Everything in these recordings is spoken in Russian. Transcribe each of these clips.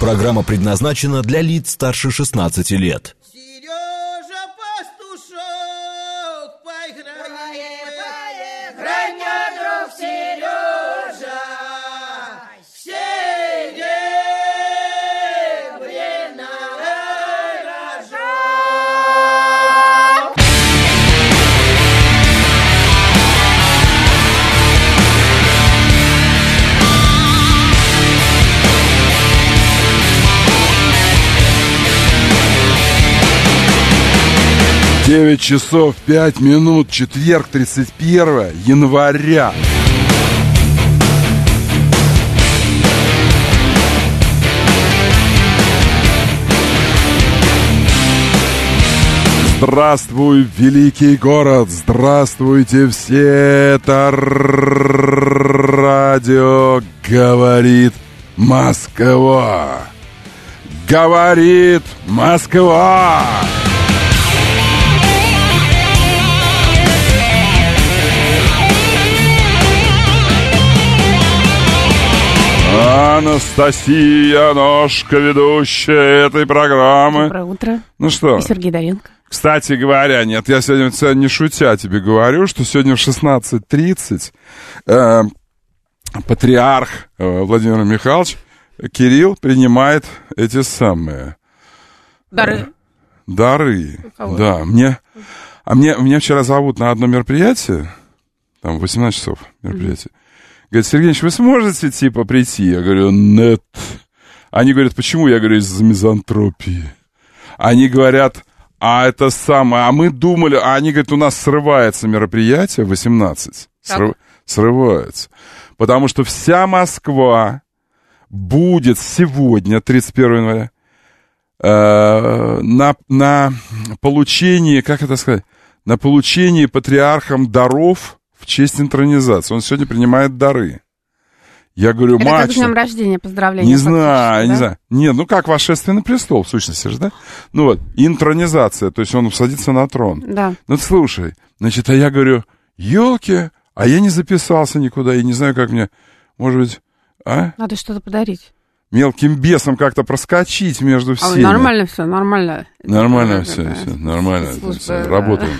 Программа предназначена для лиц старше 16 лет. Сережа Пастушок, поиграй, друг Сережа, серебряный рожок. Девять часов 5 минут, четверг, 31 января. Здравствуй, великий город! Здравствуйте все! Это радио говорит Москва! Говорит Москва! Анастасия Ножка, ведущая этой программы. Доброе утро. Ну что? И Сергей Давенко. Кстати говоря, нет, я сегодня не шутя тебе говорю, что сегодня в 16:30 патриарх Владимир Михайлович Кирилл принимает эти самые... Дары. Дары. Да, меня вчера зовут на одно мероприятие, там в 18 часов мероприятие. Говорит, Сергей Ильич, вы сможете, типа, прийти? Я говорю, нет. Они говорят, почему? Я говорю, из-за мизантропии. Они говорят, а это самое, а мы думали, а они говорят, у нас срывается мероприятие в 18. Срывается. Потому что вся Москва будет сегодня, 31 января, на получении, как это сказать, на получении патриархом даров в честь интронизации. Он сегодня принимает дары. Я говорю, это мать... как с днем рождения, поздравления. Не знаю, да? не знаю. Нет, ну как восшествие на престол, в сущности же, да? Ну вот, интронизация, то есть он садится на трон. Да. Ну слушай, значит, а я говорю, елки, а я не записался никуда, я не знаю, как мне, может быть, Надо что-то подарить. Мелким бесом как-то проскочить между всеми. Нормально все, нормально. Нормально все, нормально. Работаем,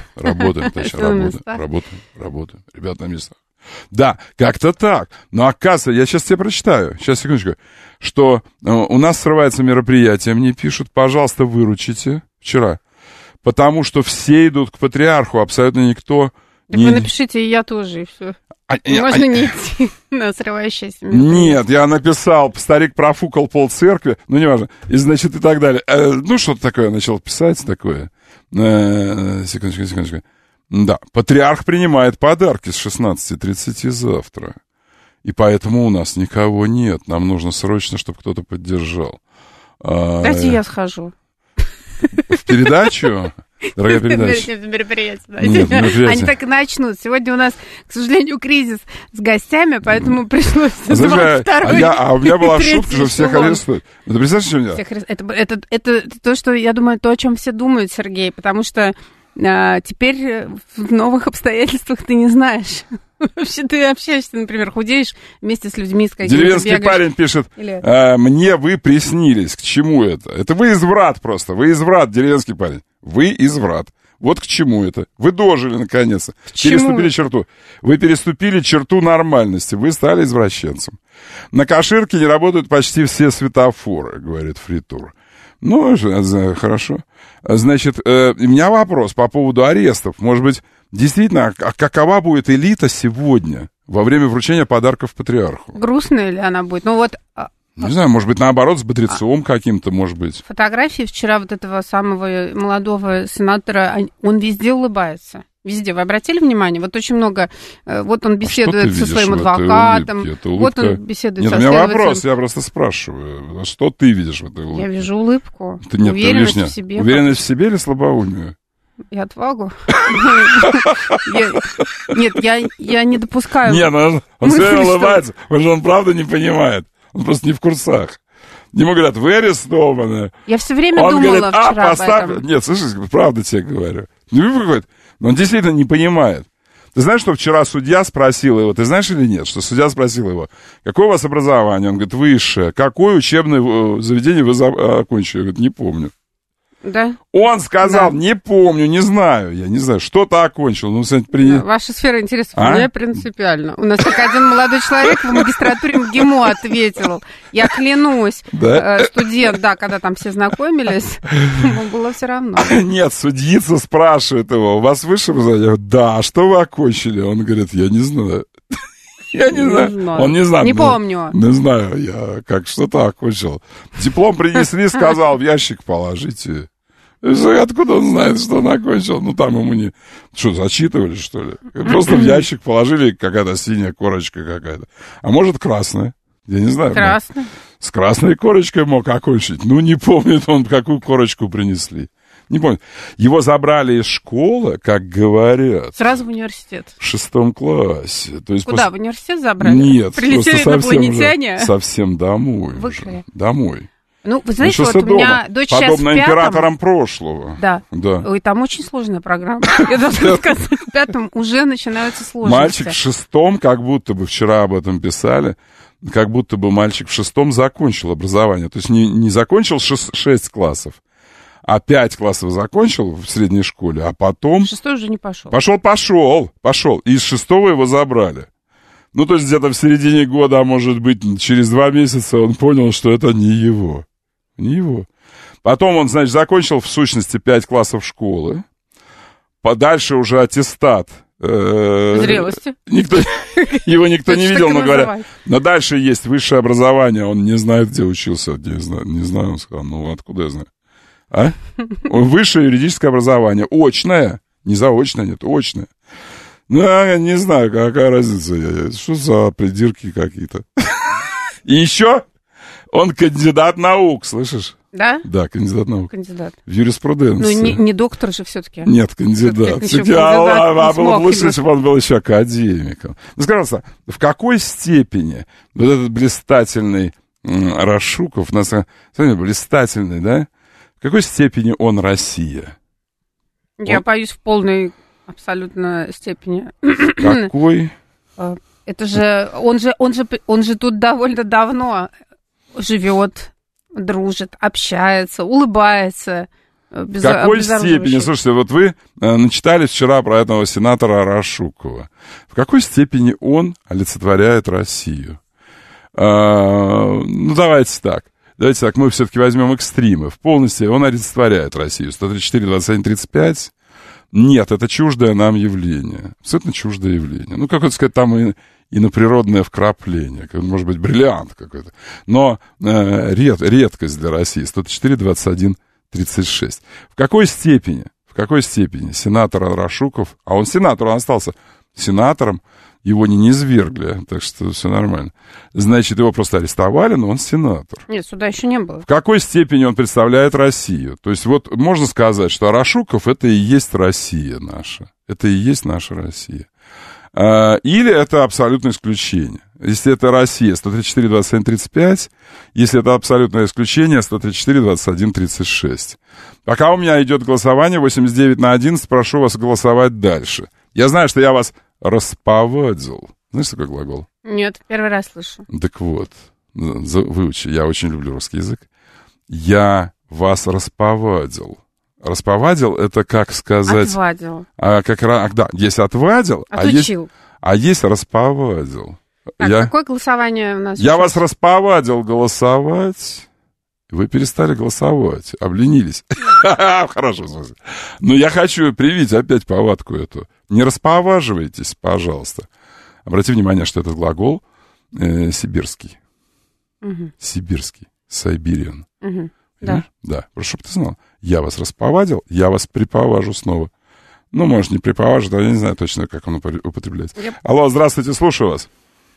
ребята на местах. Да, как-то так. Но оказывается, я сейчас тебе прочитаю, сейчас, секундочку, что у нас срывается мероприятие, мне пишут, пожалуйста, выручите, вчера, потому что все идут к патриарху, абсолютно никто... Так вы напишите, и я тоже, и все. Можно не идти на срывающееся мероприятие. Нет, я написал, старик профукал полцеркви, ну, неважно, и, значит, и так далее. Ну, что-то такое начал писать, такое. Секундочку. Да, патриарх принимает подарки с 16:30 завтра. И поэтому у нас никого нет. Нам нужно срочно, чтобы кто-то поддержал. Дайте я схожу. В передачу? Дорогая передача. Мероприятие. Они так и начнут. Сегодня у нас, к сожалению, кризис с гостями, поэтому пришлось второй. А у меня была шутка, что всех арестуют. Ты представляешь, что у меня? Это то, что, я думаю, то, о чем все думают, Сергей, потому что теперь в новых обстоятельствах ты не знаешь. Вообще ты общаешься, например, худеешь вместе с людьми, с какими-то деревенский парень пишет, мне вы приснились. К чему это? Это вы изврат просто. Вы изврат, деревенский парень. Вы изврат. Вот к чему это. Вы дожили, наконец-то. Переступили черту. Вы переступили черту нормальности. Вы стали извращенцем. На Каширке не работают почти все светофоры, говорит Фритур. Ну, хорошо. Значит, у меня вопрос по поводу арестов. Может быть, действительно, какова будет элита сегодня во время вручения подарков патриарху? Грустная ли она будет? Ну вот... Не знаю, может быть, наоборот, с бодрецом каким-то, может быть. Фотографии вчера вот этого самого молодого сенатора, он везде улыбается. Везде. Вы обратили внимание? Вот очень много... Вот он беседует со своим адвокатом. Вот он беседует со следователем. Нет, у меня вопрос, я просто спрашиваю. Что ты видишь в этой улыбке? Я вижу улыбку. Уверенность в себе. Уверенность в себе или слабоумие? И отвагу. Нет, я не допускаю. Нет, он все время улыбается, потому что он правда не понимает. Он просто не в курсах. Ему говорят, вы арестованы. Я все время думала вчера об этом. Нет, слышишь, правда тебе говорю. Но он действительно не понимает. Ты знаешь, что вчера судья спросил его, ты знаешь или нет, что судья спросил его, какое у вас образование? Он говорит, высшее. Какое учебное заведение вы окончили? Я говорю, не помню. Да? Он сказал, Да. не помню, не знаю. Я не знаю, что ты окончил. Ну, кстати, Ваша сфера интересов не принципиально. У нас так один молодой человек в магистратуре МГИМО ответил. Я клянусь. Да? Студент, да, когда там все знакомились, ему было все равно. Нет, судьица спрашивает его, у вас высшее образование? Я говорю, да, что вы окончили? Он говорит, я не знаю. Я не знаю. Он не знает. Не помню. Не знаю, я как что-то окончил. Диплом принесли, сказал, в ящик положите. Откуда он знает, что он окончил? Ну, там ему не... Что, зачитывали, что ли? Просто в ящик положили, какая-то синяя корочка какая-то. А может, красная? Я не знаю. Красная? С красной корочкой мог окончить. Ну, не помнит он, какую корочку принесли. Не помню. Его забрали из школы, как говорят. Сразу в университет. В 6 классе. То есть куда, в университет забрали? Нет. Прилетели инопланетяне? Совсем домой. Домой. Ну, вы знаете, вот у меня дочь сейчас в 5-м. Подобно императорам прошлого. Да. Ой, там очень сложная программа. Я должна сказать, в 5-м уже начинаются сложности. Мальчик в 6, как будто бы, вчера об этом писали, как будто бы мальчик в 6 закончил образование. То есть не закончил 6 классов, а 5 классов закончил в средней школе, а потом... 6-й уже не пошел. Пошел. И из 6-го его забрали. Ну, то есть где-то в середине года, а может быть, через 2 месяца он понял, что это не его. Не его. Потом он, значит, закончил в сущности 5 классов школы. Подальше уже аттестат. Зрелости. Его никто не видел, но говорят. Но дальше есть высшее образование. Он не знает, где учился. Не знаю, он сказал. Ну, откуда я знаю? А? Высшее юридическое образование. Очное. Не заочное, нет, очное. Ну, я не знаю, какая разница. Что за придирки какие-то. И еще он кандидат наук, слышишь? Да? Да, кандидат наук. Кандидат. В юриспруденции. Ну, не доктор же все-таки. Нет, кандидат. А было бы лучше, если бы он был еще академиком. Ну, скажите, в какой степени вот этот блистательный Рашуков, блистательный, да? В какой степени он Россия? Я боюсь, в полной абсолютно степени. Какой? Это же он же тут довольно давно живет, дружит, общается, улыбается. В какой степени? Слушайте, вот вы начитали вчера про этого сенатора Рашукова. В какой степени он олицетворяет Россию? Ну, давайте так, мы все-таки возьмем экстримы. В полностью он олицетворяет Россию. 134, 21, 35. Нет, это чуждое нам явление. Абсолютно чуждое явление. Ну, как сказать, там иноприродное вкрапление. Может быть, бриллиант какой-то. Но редкость для России. 104, 21, 36. В какой степени сенатор Рашуков, а он сенатор, он остался сенатором, его не низвергли, так что все нормально. Значит, его просто арестовали, но он сенатор. Нет, суда еще не было. В какой степени он представляет Россию? То есть вот можно сказать, что Рашуков — это и есть Россия наша. Это и есть наша Россия. Или это абсолютное исключение. Если это Россия, 134, 27, 35. Если это абсолютное исключение, 134, 21, 36. Пока у меня идет голосование 89/11, прошу вас голосовать дальше. Я знаю, что я вас расповадил. Знаешь, такой глагол? Нет, первый раз слышу. Так вот, выучи. Я очень люблю русский язык. Я вас расповадил. Расповадил — это как сказать... Отвадил. Да, есть отвадил, отучил. А есть расповадил. Так, какое голосование у нас? Я вас расповадил голосовать. Вы перестали голосовать, обленились. Хорошо, смысле. Но я хочу привить опять повадку эту. Не расповаживайтесь, пожалуйста. Обрати внимание, что этот глагол сибирский. Сибирский. Сайбириан. Да. Да, чтобы ты знал. Я вас расповадил, я вас приповажу снова. Ну, может, не приповажу, но я не знаю точно, как он употребляется. Алло, здравствуйте, слушаю вас.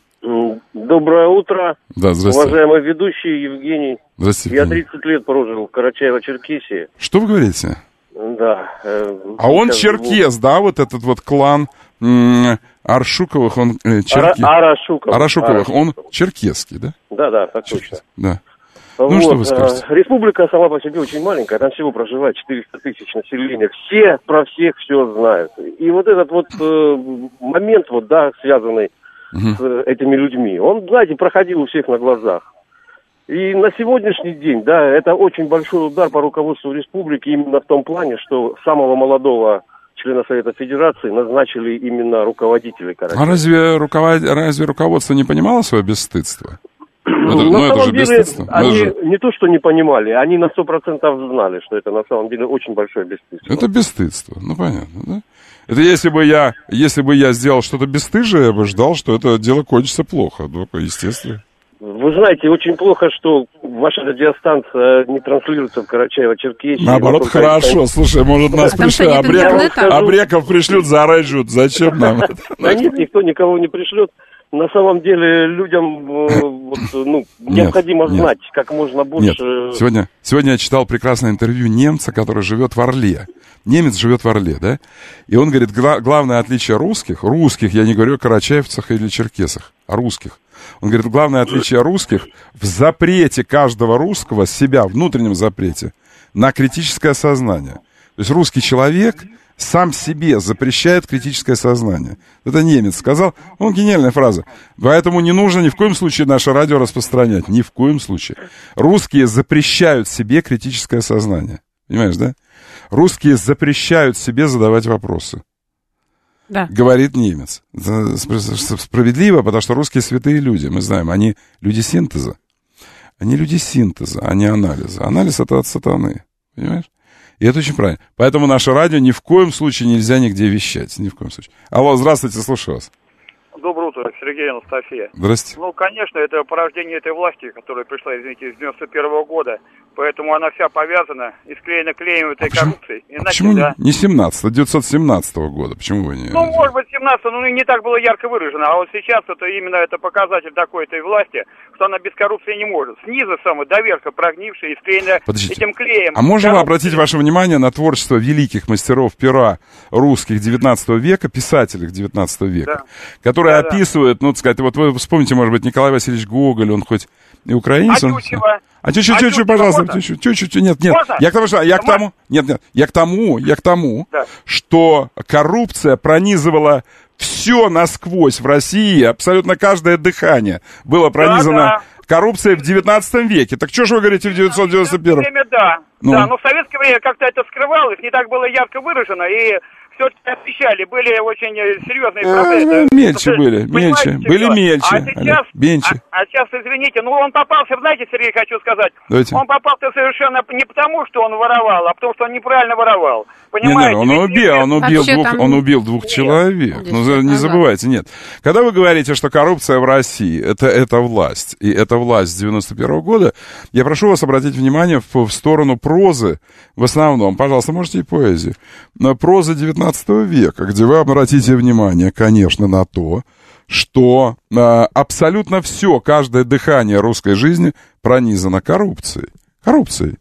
Доброе утро. Да, здравствуйте. Уважаемый ведущий Евгений. Здравствуйте. Я 30 лет прожил в Карачаево-Черкесии. Что вы говорите? Да. А он черкес, да, вот этот вот клан Аршуковых, он Арашуковых. Он черкесский, да? Да, так точно. Да. Ну, что вы скажете? Республика сама по себе очень маленькая, там всего проживает 400 тысяч населения. Все про всех все знают. И вот этот вот момент, вот, да, связанный с этими людьми, он, знаете, проходил у всех на глазах. И на сегодняшний день, да, это очень большой удар по руководству республики именно в том плане, что самого молодого члена Совета Федерации назначили именно руководителей Карачаева. А разве руководство не понимало свое бесстыдство? На самом деле, они не то, что не понимали, они на 100% знали, что это на самом деле очень большое бесстыдство. Это бесстыдство, ну понятно, да? Это если бы я сделал что-то бесстыжее, я бы ждал, что это дело кончится плохо, естественно. Вы знаете, очень плохо, что ваша радиостанция не транслируется в Карачаево-Черкесии. Наоборот, хорошо. Слушай, может, нас пришлют, Абреков пришлют, зарежут. Зачем нам это? Да нет, никто никого не пришлет. На самом деле людям необходимо знать как можно больше. Нет. Сегодня я читал прекрасное интервью немца, который живет в Орле. Немец живет в Орле, да? И он говорит, главное отличие русских, я не говорю о карачаевцах или черкесах, а русских. Он говорит, главное отличие русских в запрете каждого русского себя, внутреннем запрете, на критическое сознание. То есть русский человек сам себе запрещает критическое сознание. Это немец сказал. Он гениальная фраза. Поэтому не нужно ни в коем случае наше радио распространять. Ни в коем случае. Русские запрещают себе критическое сознание. Понимаешь, да? Русские запрещают себе задавать вопросы. Да. Говорит немец. Справедливо, потому что русские святые люди. Мы знаем, они люди синтеза. Они люди синтеза, а не анализа. Анализ — это от сатаны. Понимаешь? И это очень правильно. Поэтому наше радио ни в коем случае нельзя нигде вещать. Ни в коем случае. Алло, здравствуйте, слушаю вас. Доброе утро, Сергей, Анастасия. Здравствуйте. Ну, конечно, это порождение этой власти, которая пришла, извините, с 91-го года. Поэтому она вся повязана и склеена клеем этой коррупции. Иначе, почему не 17-го, 917 года? Почему вы не... Ну, может быть, 17-го, но не так было ярко выражено. А вот сейчас это именно это показатель такой этой власти, что она без коррупции не может. Снизу самая доверха прогнившая и склеена этим клеем. А можно вы обратить ваше внимание на творчество великих мастеров пера русских 19 века, писателей 19 века, которые описывают, ну, так сказать, вот вы вспомните, может быть, Николай Васильевич Гоголь, он хоть и украинец, чуть-чуть, пожалуйста, чуть-чуть, нет, я к тому, что коррупция пронизывала все насквозь в России, абсолютно каждое дыхание было пронизано коррупцией в 19 веке. Так что же вы говорите в 991-м? Да, но в советское время как-то это скрывалось, не так было ярко выражено, и все-таки освещали, были очень серьезные проблемы. Мельче были мельче. А сейчас, извините, он попался, знаете, Сергей, хочу сказать, давайте. Он попался совершенно не потому, что он воровал, а потому, что он неправильно воровал. Понимаете? Он убил двух человек. Не забывайте, нет. Когда вы говорите, что коррупция в России, это власть, и это власть с 91-го года, я прошу вас обратить внимание в сторону прозы, в основном, пожалуйста, можете и поэзию, на прозы 19 века, где вы обратите внимание, конечно, на то, что абсолютно все, каждое дыхание русской жизни пронизано коррупцией. Коррупцией,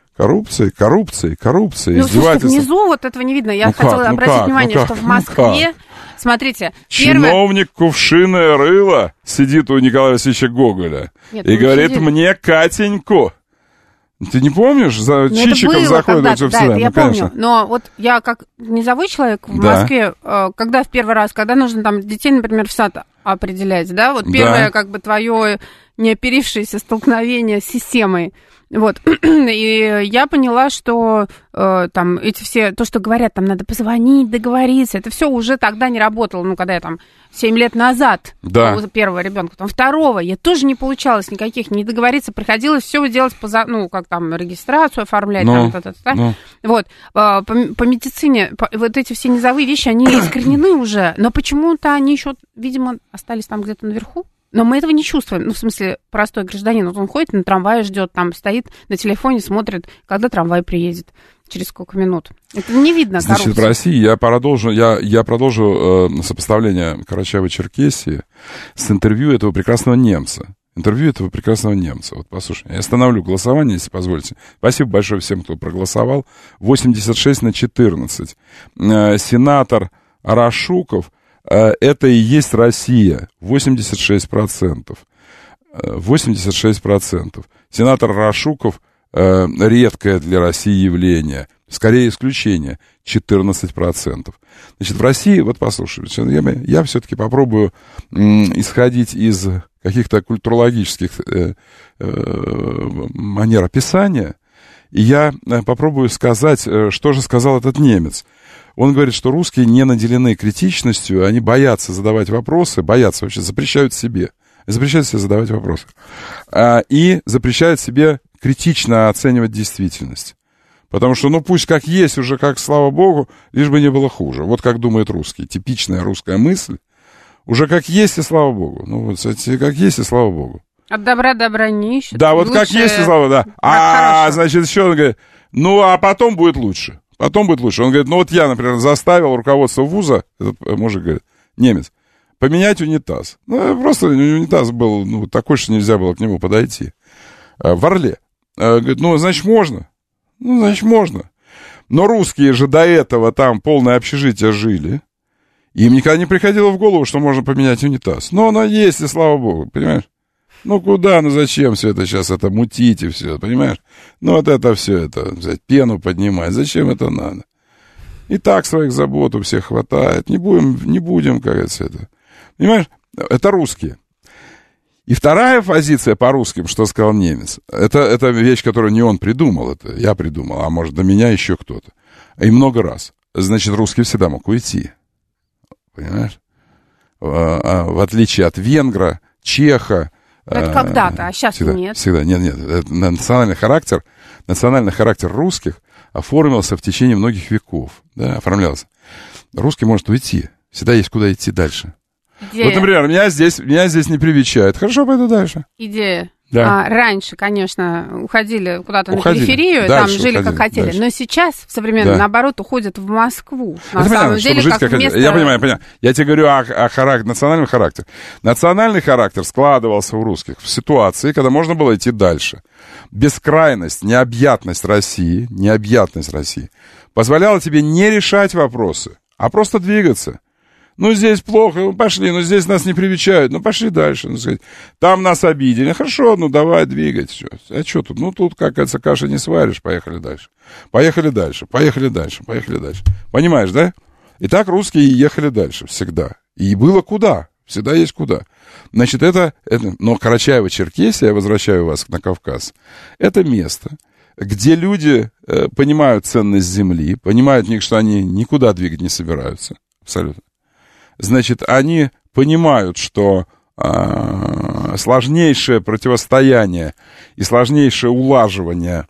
издевательством. Внизу вот этого не видно. Я хотела обратить внимание, что в Москве, смотрите, чиновник кувшинное рыло сидит у Николая Васильевича Гоголя и говорит мне, Катеньку. Ты не помнишь? За Чичиков заходит. Да, это я помню. Но вот я как низовой человек в Москве, когда в первый раз, когда нужно там детей, например, в сад определять, да, вот первое как бы твое неоперившееся столкновение с системой. Вот, и я поняла, что там эти все, то, что говорят, там надо позвонить, договориться, это все уже тогда не работало, ну, когда я там 7 лет назад у первого ребенка, там второго, я тоже не получалось никаких, не договориться, приходилось все делать как там регистрацию оформлять, вот, по медицине, вот эти все низовые вещи, они искоренены уже, но почему-то они еще, видимо, остались там где-то наверху. Но мы этого не чувствуем. Ну, в смысле, простой гражданин, вот он ходит на трамвае, ждет, там стоит на телефоне, смотрит, когда трамвай приедет, через сколько минут. Это не видно коррупции. Значит, в России я продолжу сопоставление Карачаево-Черкесии с интервью этого прекрасного немца. Вот, послушай, я остановлю голосование, если позволите. Спасибо большое всем, кто проголосовал. 86-14. Сенатор Арашуков. Это и есть Россия, 86%. 86%. Сенатор Рашуков редкое для России явление, скорее исключение, 14%. Значит, в России, вот послушайте, я все-таки попробую исходить из каких-то культурологических манер описания, и я попробую сказать, что же сказал этот немец. Он говорит, что русские не наделены критичностью, они боятся задавать вопросы, боятся вообще, запрещают себе задавать вопросы, и запрещают себе критично оценивать действительность. Потому что, пусть как есть уже, как, слава богу, лишь бы не было хуже. Вот как думает русский. Типичная русская мысль. Уже как есть, и слава богу. Как есть, и слава богу. От добра не ищут. Да, вот как есть, и слава богу, да. Значит, еще он говорит, а потом будет лучше. Потом будет лучше. Он говорит, я, например, заставил руководство вуза, этот мужик говорит, немец, поменять унитаз. Просто унитаз был такой, что нельзя было к нему подойти. В Орле. Говорит, значит, можно. Значит, можно. Но русские же до этого там полное общежитие жили. Им никогда не приходило в голову, что можно поменять унитаз. Но оно есть, и слава богу, понимаешь? Куда, зачем все это сейчас, это мутить и все, понимаешь? Вот это все, это взять, пену поднимать, зачем это надо? И так своих забот у всех хватает. Не будем, как это. Понимаешь? Это русские. И вторая позиция по русским, что сказал немец, это вещь, которую не он придумал, это я придумал, а может, до меня еще кто-то. И много раз. Значит, русский всегда мог уйти. Понимаешь? В отличие от венгра, чеха. Это когда-то, а сейчас всегда, нет. Всегда, нет. Национальный характер русских оформился в течение многих веков. Да, оформлялся. Русский может уйти. Всегда есть куда идти дальше. Идея. Вот, например, меня здесь не привечают. Хорошо, пойду дальше. Идея. Да. Раньше, конечно, уходили куда-то на периферию, там жили как хотели. Дальше. Но сейчас, в современном, наоборот, уходят в Москву. На самом деле, как место... Я понимаю. Я тебе говорю о национальном характере. Национальный характер складывался у русских в ситуации, когда можно было идти дальше. Бескрайность, необъятность России позволяла тебе не решать вопросы, а просто двигаться. Здесь плохо, пошли, здесь нас не привечают, пошли дальше. Там нас обидели, хорошо, давай двигать. Все. А что тут? Тут, как говорится, каши не сваришь, поехали дальше. Поехали дальше. Понимаешь, да? И так русские ехали дальше всегда. И было куда, всегда есть куда. Значит, но Карачаево-Черкесия, я возвращаю вас на Кавказ, это место, где люди понимают ценность земли, понимают в них, что они никуда двигать не собираются. Абсолютно. Значит, они понимают, что сложнейшее противостояние и сложнейшее улаживание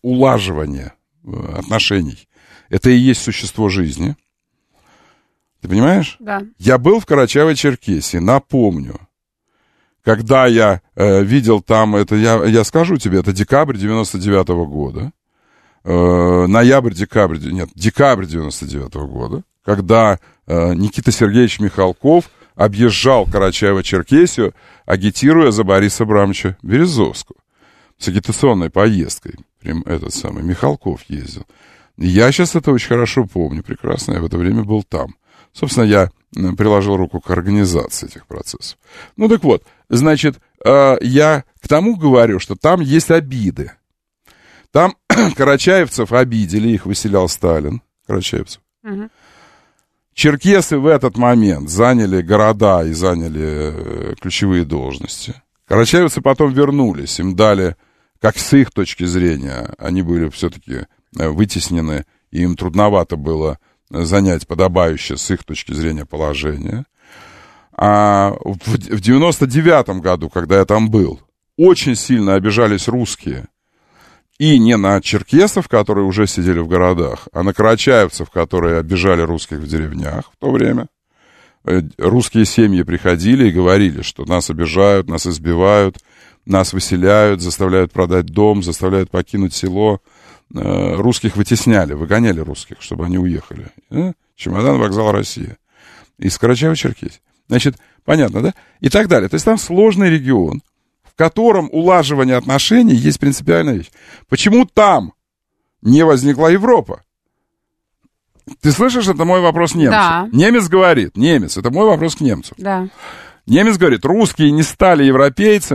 отношений — это и есть существо жизни. Ты понимаешь? Да. Я был в Карачаево-Черкесии, напомню. Когда я видел там, я скажу тебе, это декабрь 99-го года, декабрь 99-го года, когда Никита Сергеевич Михалков объезжал Карачаево-Черкесию, агитируя за Бориса Абрамовича Березовского. С агитационной поездкой. Этот самый Михалков ездил. И я сейчас это очень хорошо помню, прекрасно, я в это время был там. Собственно, я приложил руку к организации этих процессов. Так вот, значит, я к тому говорю, что там есть обиды. Там карачаевцев обидели, их выселял Сталин, карачаевцев. Угу. Черкесы в этот момент заняли города и заняли ключевые должности. Карачаевцы потом вернулись, им дали, как с их точки зрения, они были все-таки вытеснены, и им трудновато было занять подобающее с их точки зрения положение. А в 99-м году, когда я там был, очень сильно обижались русские. И не на черкесов, которые уже сидели в городах, а на карачаевцев, которые обижали русских в деревнях в то время. Русские семьи приходили и говорили, что нас обижают, нас избивают, нас выселяют, заставляют продать дом, заставляют покинуть село. Русских вытесняли, выгоняли русских, чтобы они уехали. Чемодан, вокзал, Россия. Из Карачаево-Черкесии. Значит, понятно, да? И так далее. То есть там сложный регион, в котором улаживание отношений есть принципиальная вещь. Почему там не возникла Европа? Ты слышишь, это мой вопрос немцу. Да. Немец, это мой вопрос к немцу. Да. Немец говорит, русские не стали европейцами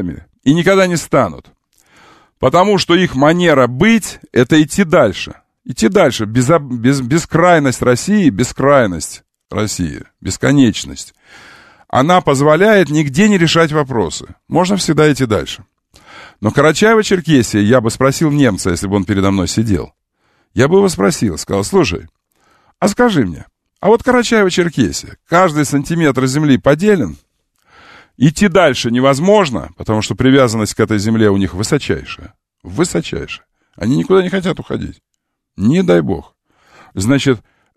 и никогда не станут. Потому что их манера быть – это идти дальше. Идти дальше. Бескрайность России, бесконечность. Она позволяет нигде не решать вопросы. Можно всегда идти дальше. Но Карачаево-Черкесия, я бы спросил немца, если бы он передо мной сидел. Я бы его спросил, сказал: слушай, а скажи мне, а вот Карачаево-Черкесия, каждый сантиметр земли поделен, идти дальше невозможно, потому что привязанность к этой земле у них высочайшая. Высочайшая. Они никуда не хотят уходить. Не дай бог. Значит,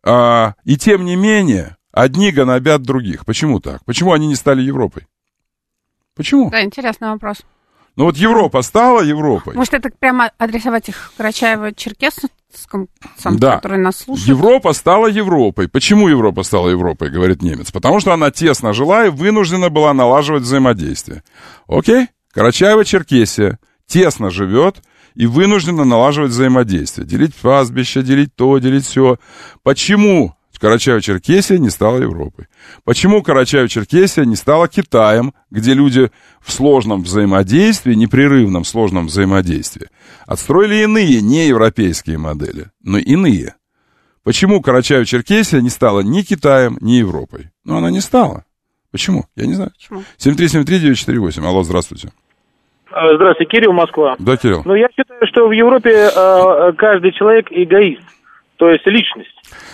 и тем не менее, одни гнобят других. Почему так? Почему они не стали Европой? Почему? Да, интересный вопрос. Ну вот Европа стала Европой. Может, это прямо адресовать их Карачаево-Черкесскому, да. который нас слушает? Европа стала Европой. Почему Европа стала Европой, говорит немец? Потому что она тесно жила и вынуждена была налаживать взаимодействие. Окей? Карачаево-Черкесия тесно живет и вынуждена налаживать взаимодействие. Делить пастбище, делить то, делить все. Почему Карачаево-Черкесия не стала Европой? Почему Карачаево-Черкесия не стала Китаем, где люди в сложном взаимодействии, непрерывном сложном взаимодействии, отстроили иные, не европейские модели, но иные? Почему Карачаево-Черкесия не стала ни Китаем, ни Европой? Ну, она не стала. Почему? Я не знаю. Почему? 7373948. Алло, здравствуйте. Здравствуйте, Кирилл, Москва. Да, Кирилл. Ну, я считаю, что в Европе каждый человек эгоист, то есть личность.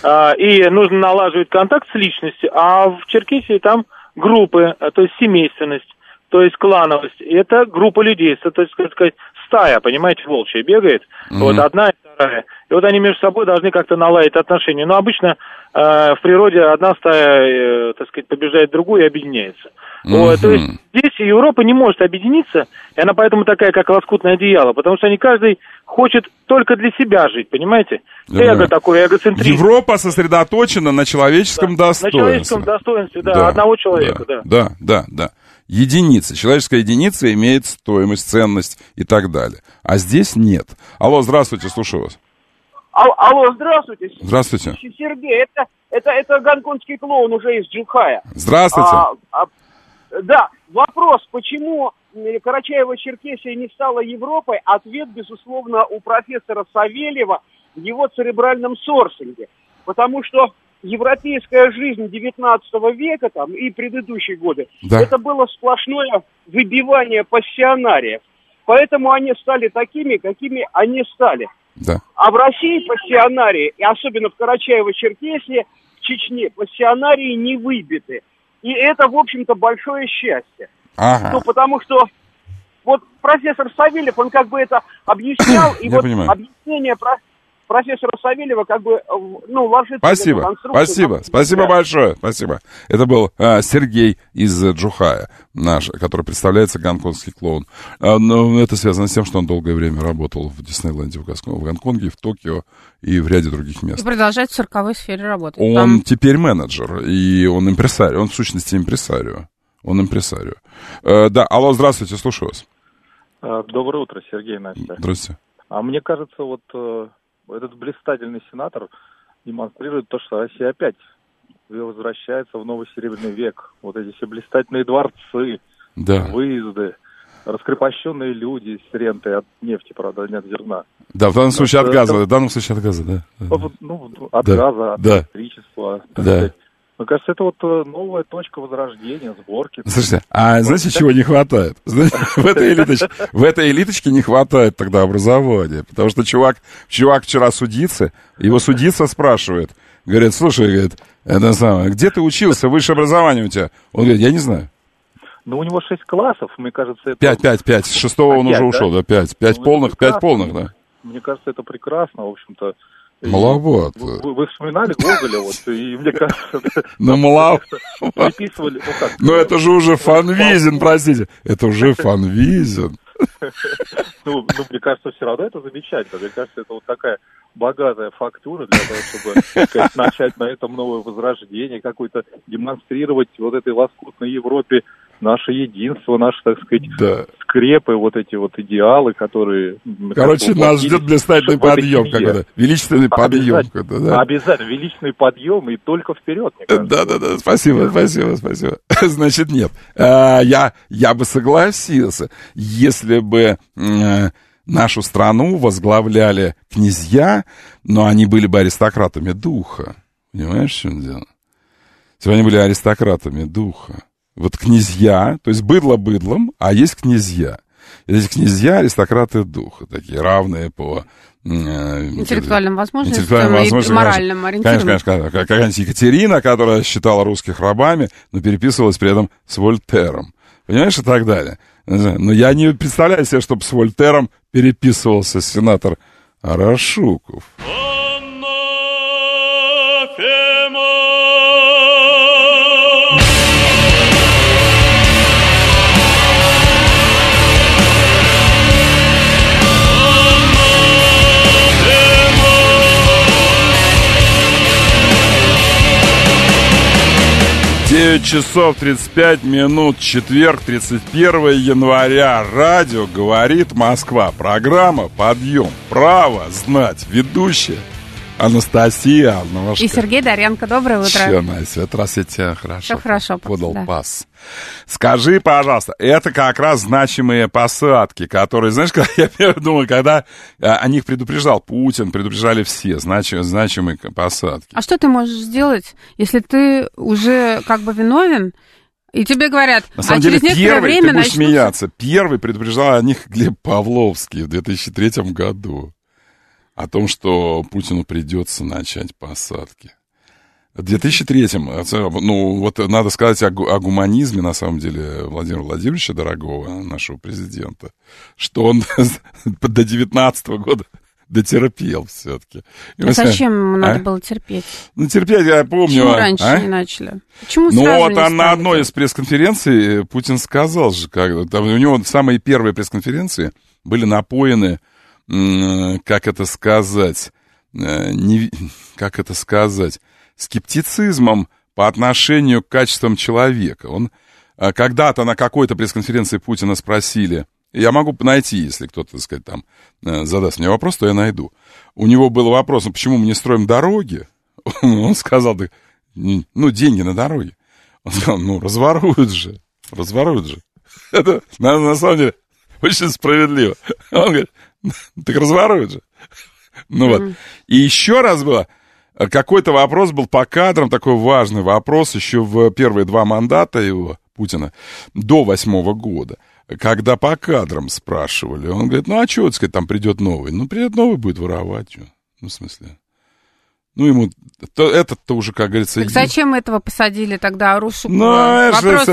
И нужно налаживать контакт с личностью. А в Черкесии там группы, то есть семейственность, то есть клановость. И это группа людей, то есть, как сказать, стая, понимаете, волчья бегает. Вот одна и вторая. И вот они между собой должны как-то наладить отношения. Но обычно в природе одна стая, так сказать, побеждает другую и объединяется. Вот, то есть здесь Европа не может объединиться, и она поэтому такая, как лоскутное одеяло, потому что они каждый хочет только для себя жить, понимаете? Эго такое, эгоцентризм. Европа сосредоточена на человеческом достоинстве. На человеческом достоинстве, да, одного человека, да. Единица. Человеческая единица имеет стоимость, ценность и так далее. А здесь нет. Алло, здравствуйте, слушаю вас. Алло, здравствуйте. Здравствуйте. Сергей, это гонконгский клоун уже из Джухая. Здравствуйте. Да, вопрос, почему Карачаево-Черкесия не стала Европой? Ответ, безусловно, у профессора Савельева в его церебральном сорсинге. Потому что европейская жизнь 19 века там, и предыдущие годы, это было сплошное выбивание пассионариев. Поэтому они стали такими, какими они стали. Да. А в России пассионарии, и особенно в Карачаево-Черкесии, в Чечне, пассионарии не выбиты. И это, в общем-то, большое счастье. Ага. Ну, потому что вот профессор Савельев, он как бы это объяснял, и вот объяснение профессора Савельева как бы, ну, ложится... Спасибо большое, спасибо. Это был Сергей из Джухая, наш, который представляется гонконгский клоун. Но это связано с тем, что он долгое время работал в Диснейленде, в Гонконге, в Токио и в ряде других мест. И продолжает в цирковой сфере работать. Он теперь менеджер, и он импресарио, он в сущности импресарио. Да, алло, здравствуйте, слушаю вас. Доброе утро, Сергей, Настя. Здравствуйте. А мне кажется, вот этот блистательный сенатор демонстрирует то, что Россия опять возвращается в новый Серебряный век. Вот эти все блистательные дворцы, выезды, раскрепощенные люди с рентой от нефти, правда, не от зерна. Да, в данном случае от газа, да. Ну, от газа, от электричества, так сказать. Мне кажется, это вот новая точка возрождения, сборки. Слушайте, а знаете, чего не хватает? В этой элиточке не хватает тогда образования. Потому что чувак вчера судится, его судиться спрашивает. Говорит, слушай, говорит, это самое, где ты учился, высшее образование у тебя? Он говорит, я не знаю. Ну, у него 6 классов, мне кажется, это... 5. С 6-го он уже ушел, да, 5. 5 полных, да. Мне кажется, это прекрасно, в общем-то. Маловат. Вы вспоминали Гоголя, вот, и мне кажется... Ну, маловат. Приписывали, ну, это же уже Фанвизин, простите. Это уже Фанвизин. Ну, мне кажется, все равно это замечательно. Мне кажется, это вот такая богатая фактура для того, чтобы, сказать, начать на этом новое возрождение, какое-то демонстрировать вот этой лоскутной Европе наше единство, наши, так сказать, скрепы, вот эти вот идеалы, которые... Короче, нас ждет блистательный подъем какой-то, величественный подъем. Обязательно, величественный подъем и только вперед, мне кажется. Да, спасибо. Значит, нет, я бы согласился, если бы нашу страну возглавляли князья, но они были бы аристократами духа. Понимаешь, в чем дело? Если бы они были аристократами духа. Вот князья, то есть быдло быдлом, а есть князья. И эти князья аристократы духа, такие равные по интеллектуальным возможностям и моральным ориентирам. Конечно. Какая-нибудь Екатерина, которая считала русских рабами, но переписывалась при этом с Вольтером. Понимаешь, и так далее. Но я не представляю себе, чтобы с Вольтером переписывался сенатор Арашуков. 9 часов 35 минут, четверг, 31 января. Радио «Говорит Москва». Программа «Подъем». Право знать. Ведущая Анастасия Алновашка. И Сергей Доренко. Доброе утро. Все, Настя, это раз я тебя хорошо подал пас. Скажи, пожалуйста, это как раз значимые посадки, которые, знаешь, я думаю, когда о них предупреждал Путин, предупреждали все значимые посадки. А что ты можешь сделать, если ты уже как бы виновен, и тебе говорят, на самом деле, через некоторое время ты будешь смеяться, первый предупреждал о них Глеб Павловский в 2003 году. О том, что Путину придется начать посадки. В 2003-м, ну, вот надо сказать о гуманизме, на самом деле, Владимира Владимировича, дорогого нашего президента, что он до 19-го года дотерпел все-таки. А зачем ему надо было терпеть? Ну, терпеть, я помню. Почему раньше не начали? Почему сразу ну, вот не стали? на одной из пресс-конференций Путин сказал же, там, у него самые первые пресс-конференции были напоены, как это сказать, скептицизмом по отношению к качествам человека. Он когда-то на какой-то пресс-конференции Путина спросили, я могу найти, если кто-то, так сказать, там задаст мне вопрос, то я найду. У него был вопрос, почему мы не строим дороги? Он сказал, деньги на дороге. Он сказал, разворуют же. Это, на самом деле, очень справедливо. Он говорит, так разворуют же. Вот. И еще раз было, какой-то вопрос был по кадрам, такой важный вопрос, еще в первые 2 мандата его, Путина, до 2008 года, когда по кадрам спрашивали. Он говорит, а что, так сказать, там придет новый? Придет новый, будет воровать. Что? В смысле... ему этот-то уже, как говорится... Так зачем этого посадили тогда Арушукова?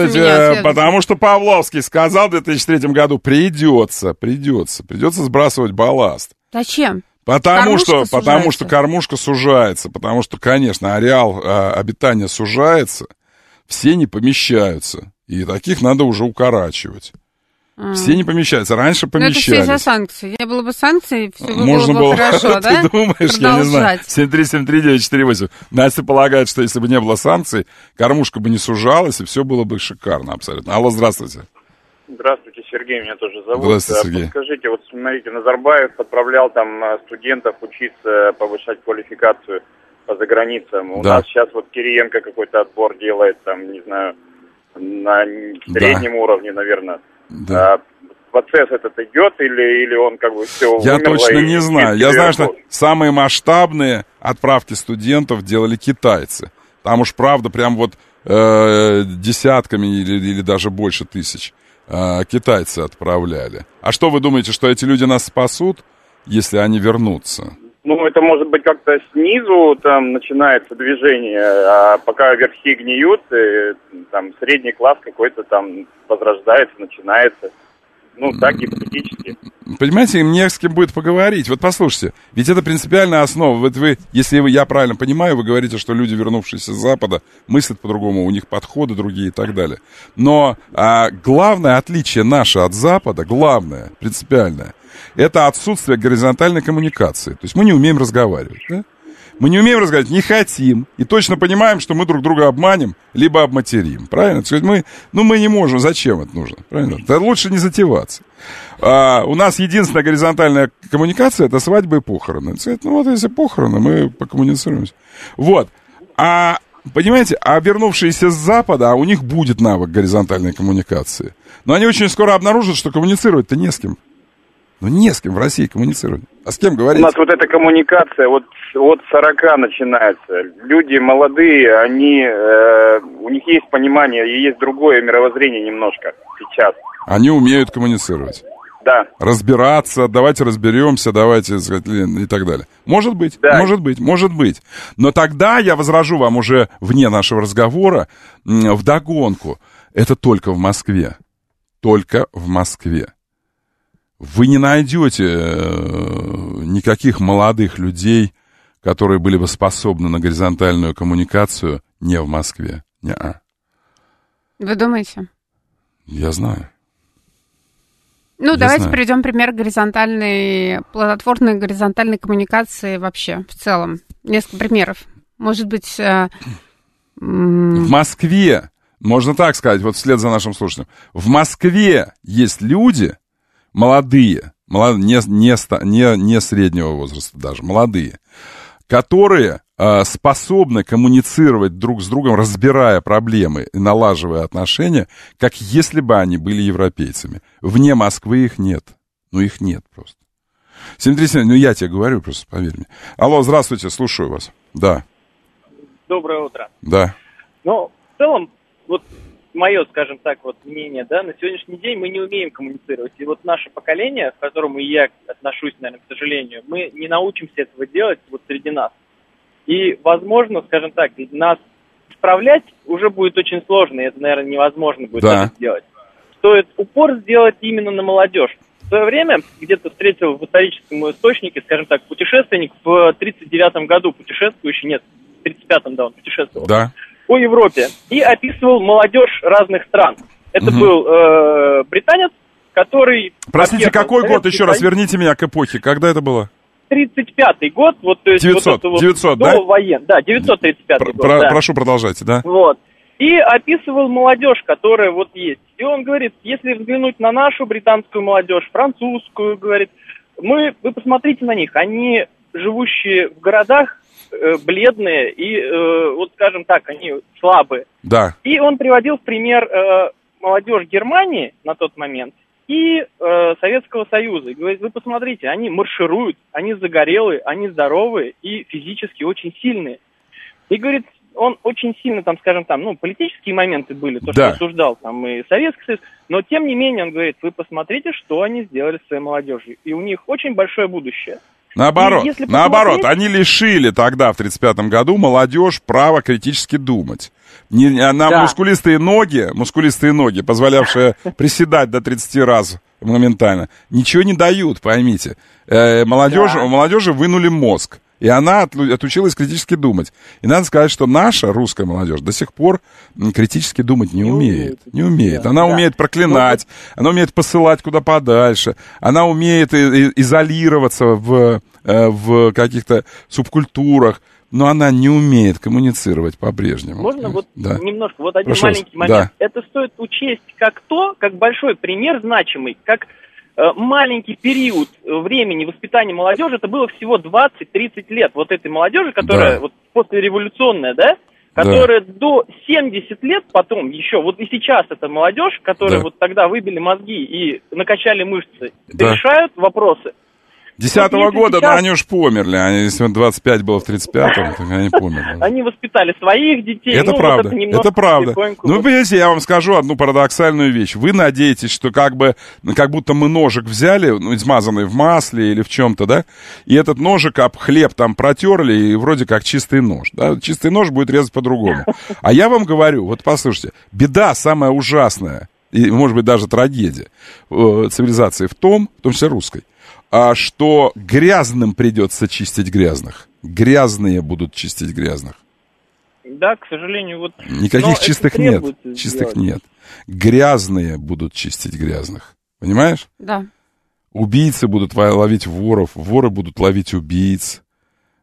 Потому что Павловский сказал в 2003 году, придется сбрасывать балласт. Зачем? Потому что кормушка сужается, потому что, конечно, ареал обитания сужается, все не помещаются, и таких надо уже укорачивать. Все не помещаются. Раньше помещались. Это все из-за санкций. Не было бы санкций, все было бы хорошо, да? Ты думаешь, я не знаю. 7373948. Настя полагает, что если бы не было санкций, кормушка бы не сужалась, и все было бы шикарно абсолютно. Алло, здравствуйте. Здравствуйте, Сергей, меня тоже зовут. Здравствуйте, Сергей. Подскажите, вот смотрите, Назарбаев отправлял там студентов учиться, повышать квалификацию по заграницам. У нас сейчас вот Кириенко какой-то отбор делает, там, не знаю, на среднем уровне, наверное. Да. Процесс этот идет или он как бы все Я точно не знаю. Я знаю, что самые масштабные отправки студентов делали китайцы. Там уж, правда, прям вот десятками или даже больше тысяч китайцы отправляли. А что вы думаете, что эти люди нас спасут, если они вернутся? Это может быть как-то снизу там начинается движение, а пока верхи гниют, там средний класс какой-то там возрождается, начинается. Так гипотетически. Понимаете, им не с кем будет поговорить. Вот послушайте, ведь это принципиальная основа. Вот если я правильно понимаю, вы говорите, что люди, вернувшиеся с Запада, мыслят по-другому, у них подходы другие и так далее. Но главное отличие наше от Запада, главное, принципиальное, это отсутствие горизонтальной коммуникации. То есть мы не умеем разговаривать, да? Мы не умеем разговаривать, не хотим. И точно понимаем, что мы друг друга обманем, либо обматерим. Правильно? Так сказать, мы не можем. Зачем это нужно? Правильно? Это лучше не затеваться. У нас единственная горизонтальная коммуникация — это свадьба и похороны. Так сказать, ну вот если похороны, мы покоммуницируемся. Вот. Понимаете, вернувшиеся с Запада, у них будет навык горизонтальной коммуникации. Но они очень скоро обнаружат, что коммуницировать-то не с кем. Ну, не с кем в России коммуницировать. А с кем говорить? У нас вот эта коммуникация от 40 начинается. Люди молодые, у них есть понимание, и есть другое мировоззрение немножко сейчас. Они умеют коммуницировать. Да. Разбираться, давайте разберемся, давайте, и так далее. Может быть, да. может быть. Но тогда я возражу вам уже вне нашего разговора вдогонку. Это только в Москве. Только в Москве. Вы не найдете никаких молодых людей, которые были бы способны на горизонтальную коммуникацию не в Москве. Не-а. Вы думаете? Я знаю. Давайте приведем пример плодотворной горизонтальной коммуникации вообще, в целом. Несколько примеров. Может быть... В Москве, можно так сказать, вот вслед за нашим слушателем, в Москве есть люди молодые, не среднего возраста даже, молодые, которые способны коммуницировать друг с другом, разбирая проблемы и налаживая отношения, как если бы они были европейцами. Вне Москвы их нет. Их нет просто. 737, я тебе говорю просто, поверь мне. Алло, здравствуйте, слушаю вас. Да. Доброе утро. Да. В целом, мое, скажем так, мнение, да, на сегодняшний день мы не умеем коммуницировать. И наше поколение, к которому и я отношусь, наверное, к сожалению, мы не научимся этого делать среди нас. И, возможно, скажем так, нас исправлять уже будет очень сложно, и это, наверное, невозможно будет это сделать. Стоит упор сделать именно на молодежь. В свое время где-то встретил в историческом источнике, скажем так, путешественник в 1939 году, путешествующий, нет, в 1935-м, да, он путешествовал, по Европе, и описывал молодежь разных стран. Это был британец, который... Простите, какой год еще раз? Верните меня к эпохе. Когда это было? 35-й год, 900, да? Да, 935 год. Прошу, продолжайте, да. И описывал молодежь, которая есть. И он говорит, если взглянуть на нашу британскую молодежь, французскую, говорит, вы посмотрите на них, они, живущие в городах, бледные и, скажем так, они слабые. Да. И он приводил в пример молодежь Германии на тот момент и Советского Союза. И говорит, вы посмотрите, они маршируют, они загорелые, они здоровые и физически очень сильные. И говорит, он очень сильно, скажем, политические моменты были, то, что осуждал и Советский Союз, но тем не менее, он говорит, вы посмотрите, что они сделали с своей молодежью. И у них очень большое будущее. Наоборот, они лишили тогда, в 1935 году, молодежь права критически думать. Мускулистые ноги, позволявшие приседать до 30 раз моментально, ничего не дают, поймите. Молодежи вынули мозг. И она отучилась критически думать. И надо сказать, что наша русская молодежь до сих пор критически думать не умеет. Не умеет. Она умеет проклинать, она умеет посылать куда подальше, она умеет изолироваться в каких-то субкультурах, но она не умеет коммуницировать по-прежнему. Можно немножко, один маленький момент. Да. Это стоит учесть как большой пример значимый, как маленький период времени воспитания молодежи, это было всего 20-30 лет. Этой молодежи, которая послереволюционная, которая до 70 лет потом еще, и сейчас эта молодежь, которая тогда выбили мозги и накачали мышцы, решают вопросы. 10-го года, но они уж померли. Если 25 было в 35-м, так они померли. Они воспитали своих детей. Это правда, это правда. Вы понимаете, я вам скажу одну парадоксальную вещь. Вы надеетесь, что как будто мы ножик взяли, измазанный в масле или в чем-то, да, и этот ножик об хлеб там протерли, и вроде как чистый нож. Да? Чистый нож будет резать по-другому. А я вам говорю, послушайте, беда самая ужасная, и, может быть, даже трагедия цивилизации в том числе русской, что грязным придется чистить грязных. Грязные будут чистить грязных. Да, к сожалению, никаких чистых нет. Чистых нет. Грязные будут чистить грязных. Понимаешь? Да. Убийцы будут ловить воров, воры будут ловить убийц.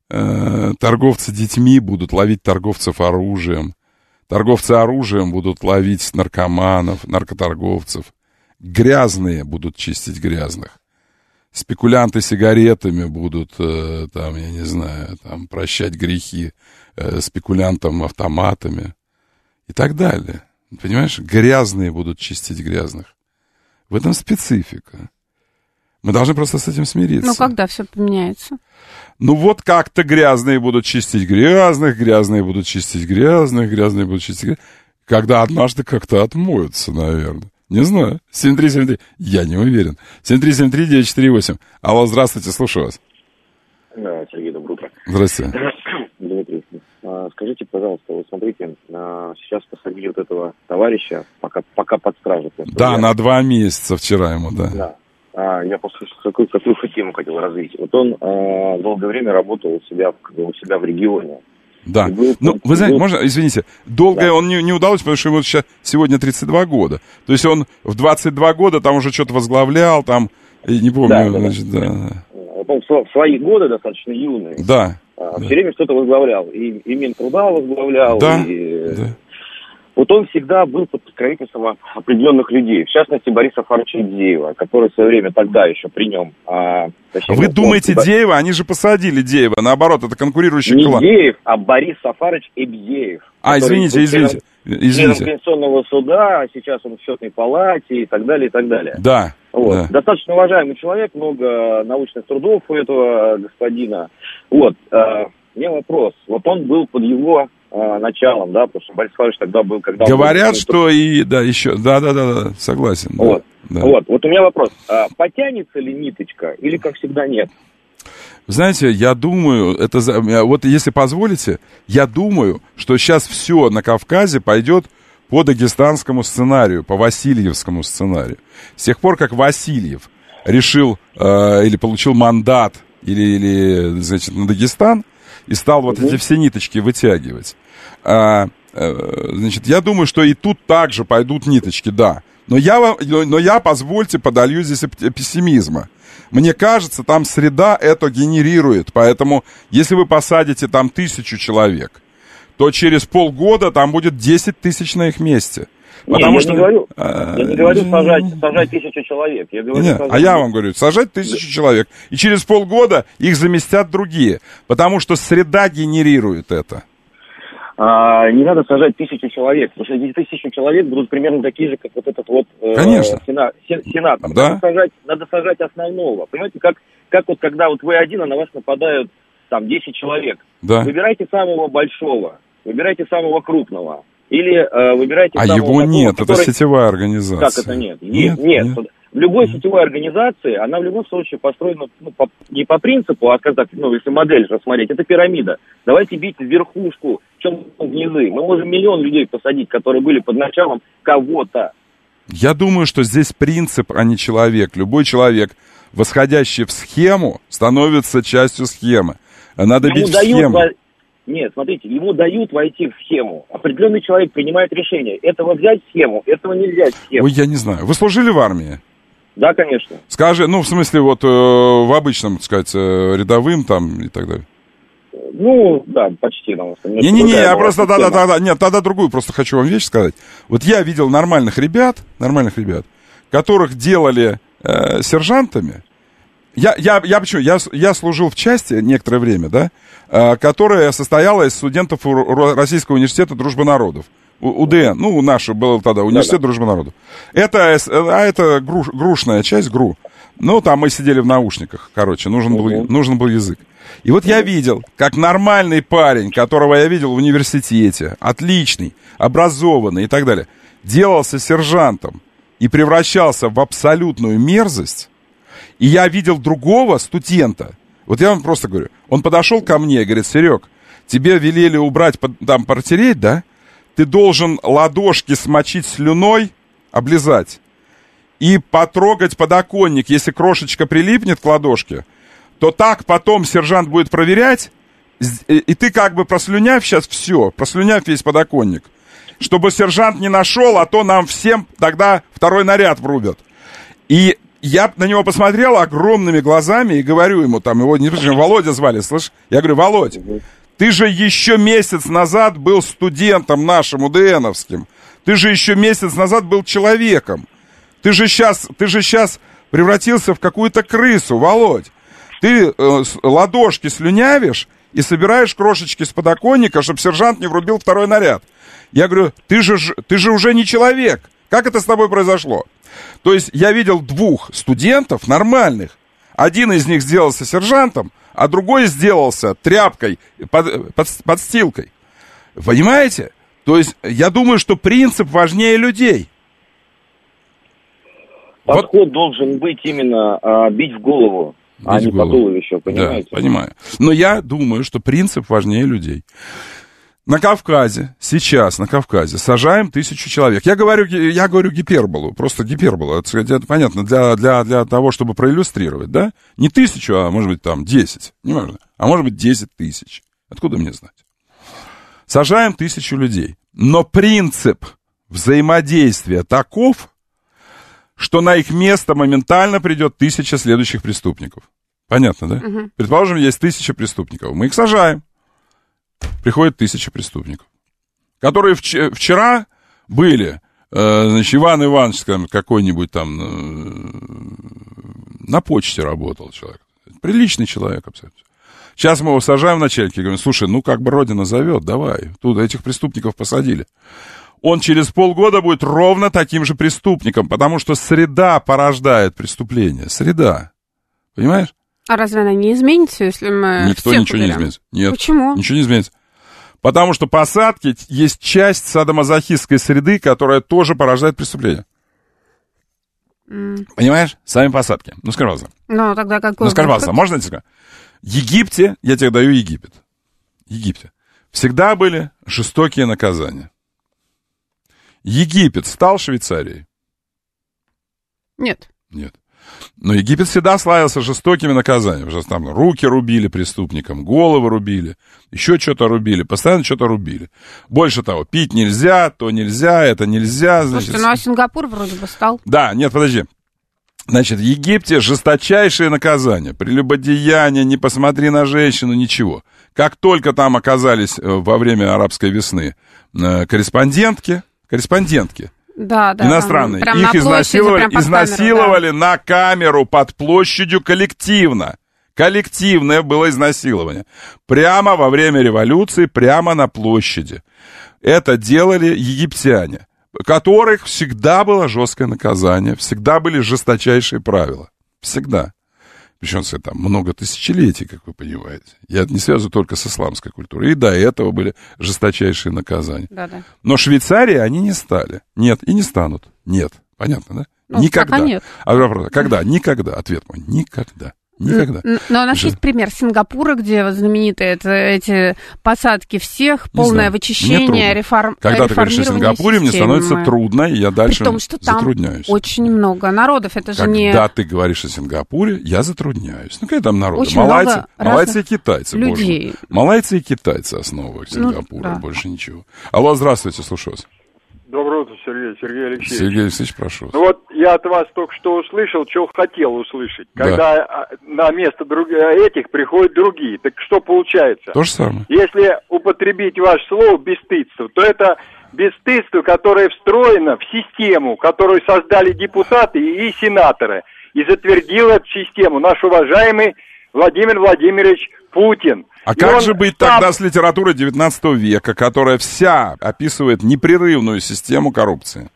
торговцы детьми будут ловить торговцев оружием. Торговцы оружием будут ловить наркоманов, наркоторговцев. Грязные будут чистить грязных. Спекулянты сигаретами будут, там, я не знаю, там, прощать грехи спекулянтам автоматами и так далее. Понимаешь, грязные будут чистить грязных. В этом специфика. Мы должны просто с этим смириться. Ну, когда все поменяется? Ну, вот как-то грязные будут чистить грязных, грязные будут чистить грязных, грязные будут чистить грязных. Когда однажды как-то отмоются, наверное. Не знаю. 7373. Я не уверен. 7373-948. Алло, здравствуйте, слушаю вас. Да, Сергей, доброе утро. Здравствуйте. Дмитрий, скажите, пожалуйста, вот смотрите, сейчас посадили вот этого товарища, пока под стражей. Да, на 2 месяца вчера ему, да. Да. Я просто какую тему хотел развить. Вот он долгое время работал у себя в регионе. Да. Ну, вы знаете, можно, извините, долго он не удалось, потому что ему сейчас сегодня 32 года. То есть он в 22 года там уже что-то возглавлял, там, не помню, значит, да. Он в свои годы достаточно юный. Да. Все время что-то возглавлял. И Минтруда возглавлял, да. Да. Вот он всегда был под покровительством определенных людей, в частности, Бориса Фарча Деева, который в свое время тогда еще при нем... Вы думаете, Деева? Они же посадили Деева. Наоборот, это конкурирующий клан. Не Деев, а Борис Сафарович Эбзеев. Извините. Членом Конституционного суда, а сейчас он в счетной палате и так далее, и так далее. Да. Вот. Да. Достаточно уважаемый человек, много научных трудов у этого господина. Вот. У меня вопрос. Вот он был под его началом, да, потому что Борис Фарч тогда был, когда... Говорят, что и, да, еще, да, согласен. Вот, да. Вот у меня вопрос. Потянется ли ниточка или, как всегда, нет? Знаете, я думаю, вот если позволите, я думаю, что сейчас все на Кавказе пойдет по дагестанскому сценарию, по васильевскому сценарию. С тех пор, как Васильев решил или получил мандат или значит, на Дагестан, и стал вот эти все ниточки вытягивать. Значит, я думаю, что и тут также пойдут ниточки, да. Но я, позвольте, подолью здесь пессимизма. Мне кажется, там среда это генерирует. Поэтому, если вы посадите там 1000 человек, то через полгода там будет 10 тысяч на их месте. Потому что... Я не говорю сажать 1000 человек. Я говорю, я вам говорю, сажать 1000 человек. И через полгода их заместят другие. Потому что среда генерирует это. Не надо сажать 1000 человек. Потому что эти 1000 человек будут примерно такие же, как вот этот вот сенатор. Да. Надо сажать основного. Понимаете, как вот когда вот вы один, а на вас нападают там 10 человек. Да. Выбирайте самого большого. Выбирайте самого крупного. Или выбирайте самого его такого, нет, который... это сетевая организация. Как это нет? Нет. В любой сетевой организации, она в любом случае построена не по принципу, а, скажем так, если модель рассмотреть, это пирамида. Давайте бить в верхушку, чем в низы. Мы можем миллион людей посадить, которые были под началом кого-то. Я думаю, что здесь принцип, а не человек. Любой человек, восходящий в схему, становится частью схемы. Надо бить в схему. Нет, смотрите, ему дают войти в схему. Определенный человек принимает решение. Этого взять в схему, этого нельзя в схему. Ой, я не знаю. Вы служили в армии? Да, конечно. Скажи, в смысле, вот в обычном, так сказать, рядовым там и так далее. Да, почти. Не-не-не, я просто тогда другую просто хочу вам вещь сказать. Вот я видел нормальных ребят, которых делали сержантами. Я служил в части некоторое время, да, которая состояла из студентов Российского университета Дружбы народов. УДН, наш был тогда университет Дружбы народов. Это грушная часть, ГРУ. Там мы сидели в наушниках, нужен был язык. И вот я видел, как нормальный парень, которого я видел в университете, отличный, образованный и так далее, делался сержантом и превращался в абсолютную мерзость. И я видел другого студента, вот я вам просто говорю, он подошел ко мне и говорит: Серег, тебе велели убрать, протереть, да? Ты должен ладошки смочить слюной, облизать, и потрогать подоконник. Если крошечка прилипнет к ладошке, то так потом сержант будет проверять, и ты прослюнявь сейчас все, прослюнявь весь подоконник, чтобы сержант не нашел, а то нам всем тогда второй наряд врубят. И я на него посмотрел огромными глазами и говорю ему, там его, не помню, Володя звали, слышь? Я говорю, Володь, ты же еще месяц назад был студентом нашим, УДНовским. Ты же еще месяц назад был человеком. Ты же сейчас превратился в какую-то крысу, Володь. Ты ладошки слюнявишь и собираешь крошечки с подоконника, чтобы сержант не врубил второй наряд. Я говорю, ты же уже не человек. Как это с тобой произошло? То есть я видел 2 студентов нормальных. Один из них сделался сержантом, а другой сделался тряпкой, подстилкой. Понимаете? То есть я думаю, что принцип важнее людей. Подход должен быть именно бить в голову, а не по туловищу, понимаете? Да, понимаю. Но я думаю, что принцип важнее людей. На Кавказе, сейчас на Кавказе сажаем 1000 человек. Я говорю гиперболу, просто гиперболу. Это понятно, для того, чтобы проиллюстрировать, да? Не 1000, а может быть там 10, не важно. А может быть 10 тысяч. Откуда мне знать? Сажаем 1000 людей. Но принцип взаимодействия таков, что на их место моментально придет 1000 следующих преступников. Понятно, да? Угу. Предположим, есть 1000 преступников. Мы их сажаем. Приходит 1000 преступников, которые вчера были, значит, Иван Иванович, какой-нибудь там на почте работал человек. Приличный человек абсолютно. Сейчас мы его сажаем в начальники и говорим, слушай, ну как бы Родина зовет, давай. Тут этих преступников посадили. Он через полгода будет ровно таким же преступником, потому что среда порождает преступление. Среда. Понимаешь? А разве она не изменится, если мы Никто всех ничего уберем? не изменится. Нет. Почему? Ничего не изменится. Потому что посадки есть часть садомазохистской среды, которая тоже порождает преступление. Понимаешь? Сами посадки. Ну, скажи, пожалуйста. Ну, тогда какой... Ну, скажи, пожалуйста, можно я тебе скажу? Египте, я тебе даю Египет. Египте. Всегда были жестокие наказания. Египет стал Швейцарией? Нет. Нет. Но Египет всегда славился жестокими наказаниями. Потому что там руки рубили преступникам, головы рубили, еще что-то рубили, постоянно что-то рубили. Больше того, пить нельзя, то нельзя, это нельзя. Слушайте, значит... ну а Сингапур вроде бы стал. Да, нет, подожди. Значит, в Египте жесточайшие наказания. Прелюбодеяние, не посмотри на женщину, ничего. Как только там оказались во время арабской весны корреспондентки, да, иностранные, их изнасиловали на камеру под площадью коллективно. Коллективное было изнасилование. Прямо во время революции, прямо на площади. Это делали египтяне, у которых всегда было жесткое наказание, всегда были жесточайшие правила. Всегда. Причем, там много тысячелетий, как вы понимаете. Я это не связываю только с исламской культурой. И до этого были жесточайшие наказания. Да-да. Но Швейцарии они не стали. Нет, и не станут. Нет. Понятно, да? Ну, никогда. Нет. А вопрос, когда? Никогда. Ответ мой. Никогда. Никогда. Но у нас есть пример Сингапура, где вот знаменитые эти посадки всех, полное вычищение, реформирование. Когда ты говоришь о Сингапуре, мне становится трудно, и я дальше При том, что там затрудняюсь. Очень много народов, это же не... Когда ты говоришь о Сингапуре, я затрудняюсь. Ну, какие там народы? Очень Малайцы и китайцы. Людей. Боже. Малайцы и китайцы основывают Сингапура, да. Больше ничего. Алло, здравствуйте, слушаю вас. Доброе утро, Сергей Алексеевич. Сергей Алексеевич, прошу. Ну вот я от вас только что услышал, что хотел услышать. Когда на место этих приходят другие, так что получается? То же самое. Если употребить ваше слово «бесстыдство», то это бесстыдство, которое встроено в систему, которую создали депутаты и сенаторы. И затвердил эту систему наш уважаемый Владимир Владимирович Путин. А как же быть тогда с литературой 19 века, которая вся описывает непрерывную систему коррупции?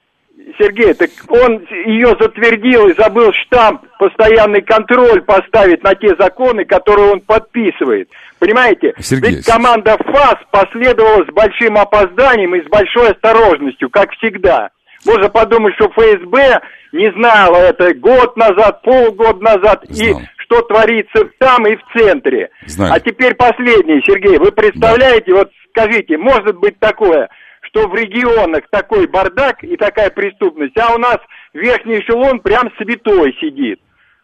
Сергей, так он ее затвердил и забыл штамп, постоянный контроль поставить на те законы, которые он подписывает. Понимаете? Сергей, ведь команда ФАС последовала с большим опозданием и с большой осторожностью, как всегда. Можно подумать, что ФСБ не знала это год назад, полгода назад, и что творится там и в центре. Знаю. А теперь последнее, Сергей, вы представляете, вот скажите, может быть такое, что в регионах такой бардак и такая преступность, а у нас верхний эшелон прям святой сидит.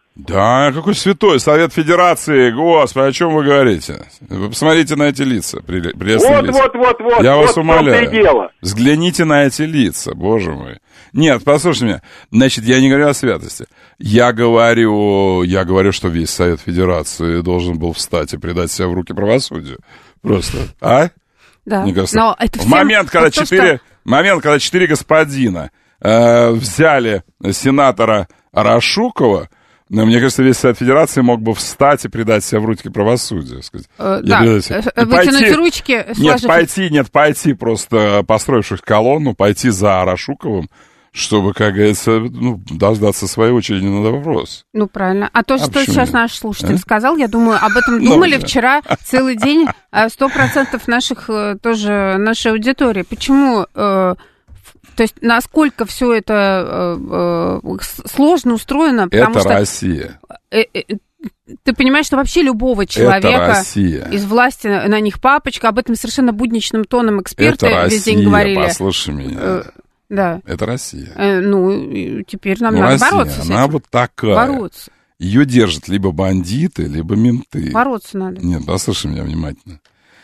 Да, какой святой, Совет Федерации, господи, о чем вы говорите? Вы посмотрите на эти лица, прелестные лица. Вот, я вас вот умоляю, взгляните на эти лица, боже мой. Нет, послушайте меня, значит, я не говорю о святости. Я говорю, что весь Совет Федерации должен был встать и предать себя в руки правосудию. Просто, а? Да. Мне кажется, но это в момент, когда 4 господина взяли сенатора Арашукова, мне кажется, весь Совет Федерации мог бы встать и предать себя в руки правосудию. Вытянуть ручки, сложив... пойти просто, построившись колонну, пойти за Арашуковым, чтобы, как говорится, дождаться своей очереди на вопрос. Ну, правильно. А то, что сейчас наш слушатель сказал, я думаю, об этом думали вчера целый день 100% нашей аудитории. Почему... То есть, насколько все это сложно устроено, потому это Россия. Ты понимаешь, что вообще любого человека из власти на них папочка, об этом совершенно будничным тоном эксперты весь день говорили. Послушай меня. Да. Это Россия. Теперь нам надо бороться с этим. Она вот такая. Бороться. Ее держат либо бандиты, либо менты. Бороться надо. Нет, послушай меня внимательно.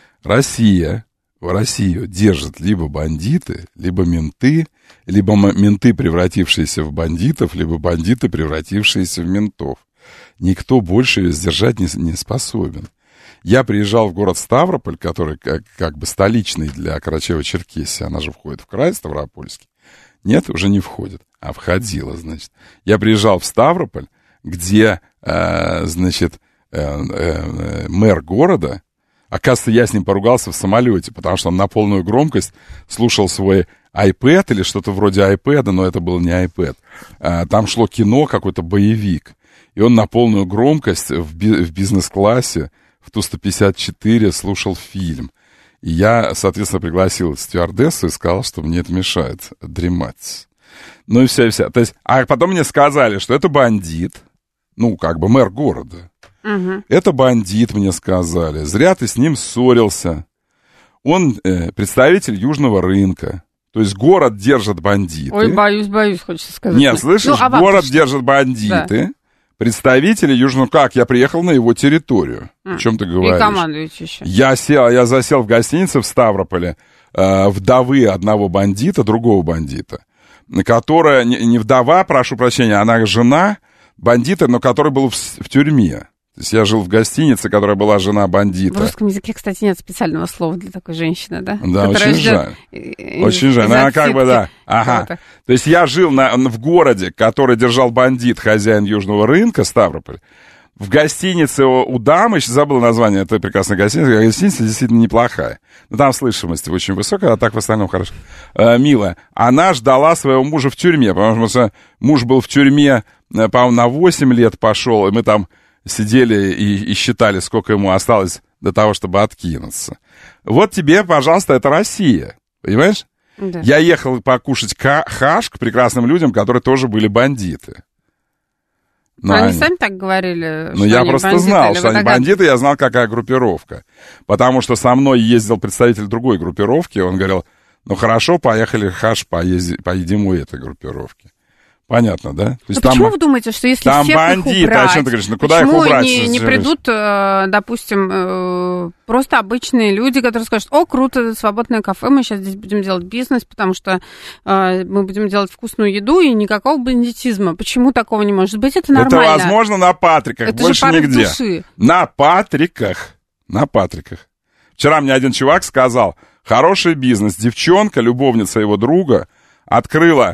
Россию держат либо бандиты, либо менты, превратившиеся в бандитов, либо бандиты, превратившиеся в ментов. Никто больше ее сдержать не способен. Я приезжал в город Ставрополь, который как бы столичный для Карачаево-Черкесии, она же входит в край Ставропольский. Нет, уже не входит, а входила, значит. Я приезжал в Ставрополь, где, мэр города... Оказывается, я с ним поругался в самолете, потому что он на полную громкость слушал свой iPad или что-то вроде iPad, но это был не iPad. Там шло кино, какой-то боевик. И он на полную громкость в бизнес-классе в Ту-154 слушал фильм. И я, соответственно, пригласил стюардессу и сказал, что мне это мешает дремать. Ну и вся. То есть, а потом мне сказали, что это бандит, мэр города. Угу. Это бандит, мне сказали. Зря ты с ним ссорился. Он представитель Южного рынка. То есть город держат бандиты. Ой, боюсь, хочется сказать. Нет, слышишь, город держат бандиты. Да. Представители Южного... Как? Я приехал на его территорию. О чем ты говоришь? И командуете еще. Я засел в гостинице в Ставрополе вдовы одного бандита, другого бандита, которая... Не вдова, прошу прощения, она жена бандита, но который был в тюрьме. То есть я жил в гостинице, которая была жена бандита. В русском языке, кстати, нет специального слова для такой женщины, да? Да, очень жаль. Очень жаль. Она как бы, да. Ага. То есть я жил в городе, который держал бандит, хозяин Южного рынка, Ставрополь. В гостинице у дамы, еще забыл название этой прекрасной гостиницы, гостиница действительно неплохая. Но там слышимость очень высокая, а так в остальном хорошо. Милая. Она ждала своего мужа в тюрьме, потому что муж был в тюрьме, по-моему, на 8 лет пошел, и мы там сидели и считали, сколько ему осталось до того, чтобы откинуться. Вот тебе, пожалуйста, это Россия. Понимаешь? Да. Я ехал покушать хаш к прекрасным людям, которые тоже были бандиты. Но они сами так говорили, что я просто бандиты, знал, что они бандиты, я знал, какая группировка. Потому что со мной ездил представитель другой группировки, он говорил, хорошо, поехали хаш, поедим у этой группировки. Понятно, да? То есть почему вы думаете, что если там всех бандиты, их убрать, о чем ты говоришь? Куда их убрать? Не придут, допустим, просто обычные люди, которые скажут, круто, свободное кафе, мы сейчас здесь будем делать бизнес, потому что мы будем делать вкусную еду и никакого бандитизма. Почему такого не может быть? Это нормально. Это возможно на Патриках, это больше же нигде. Души. На Патриках. Вчера мне один чувак сказал, хороший бизнес, девчонка, любовница его друга, открыла,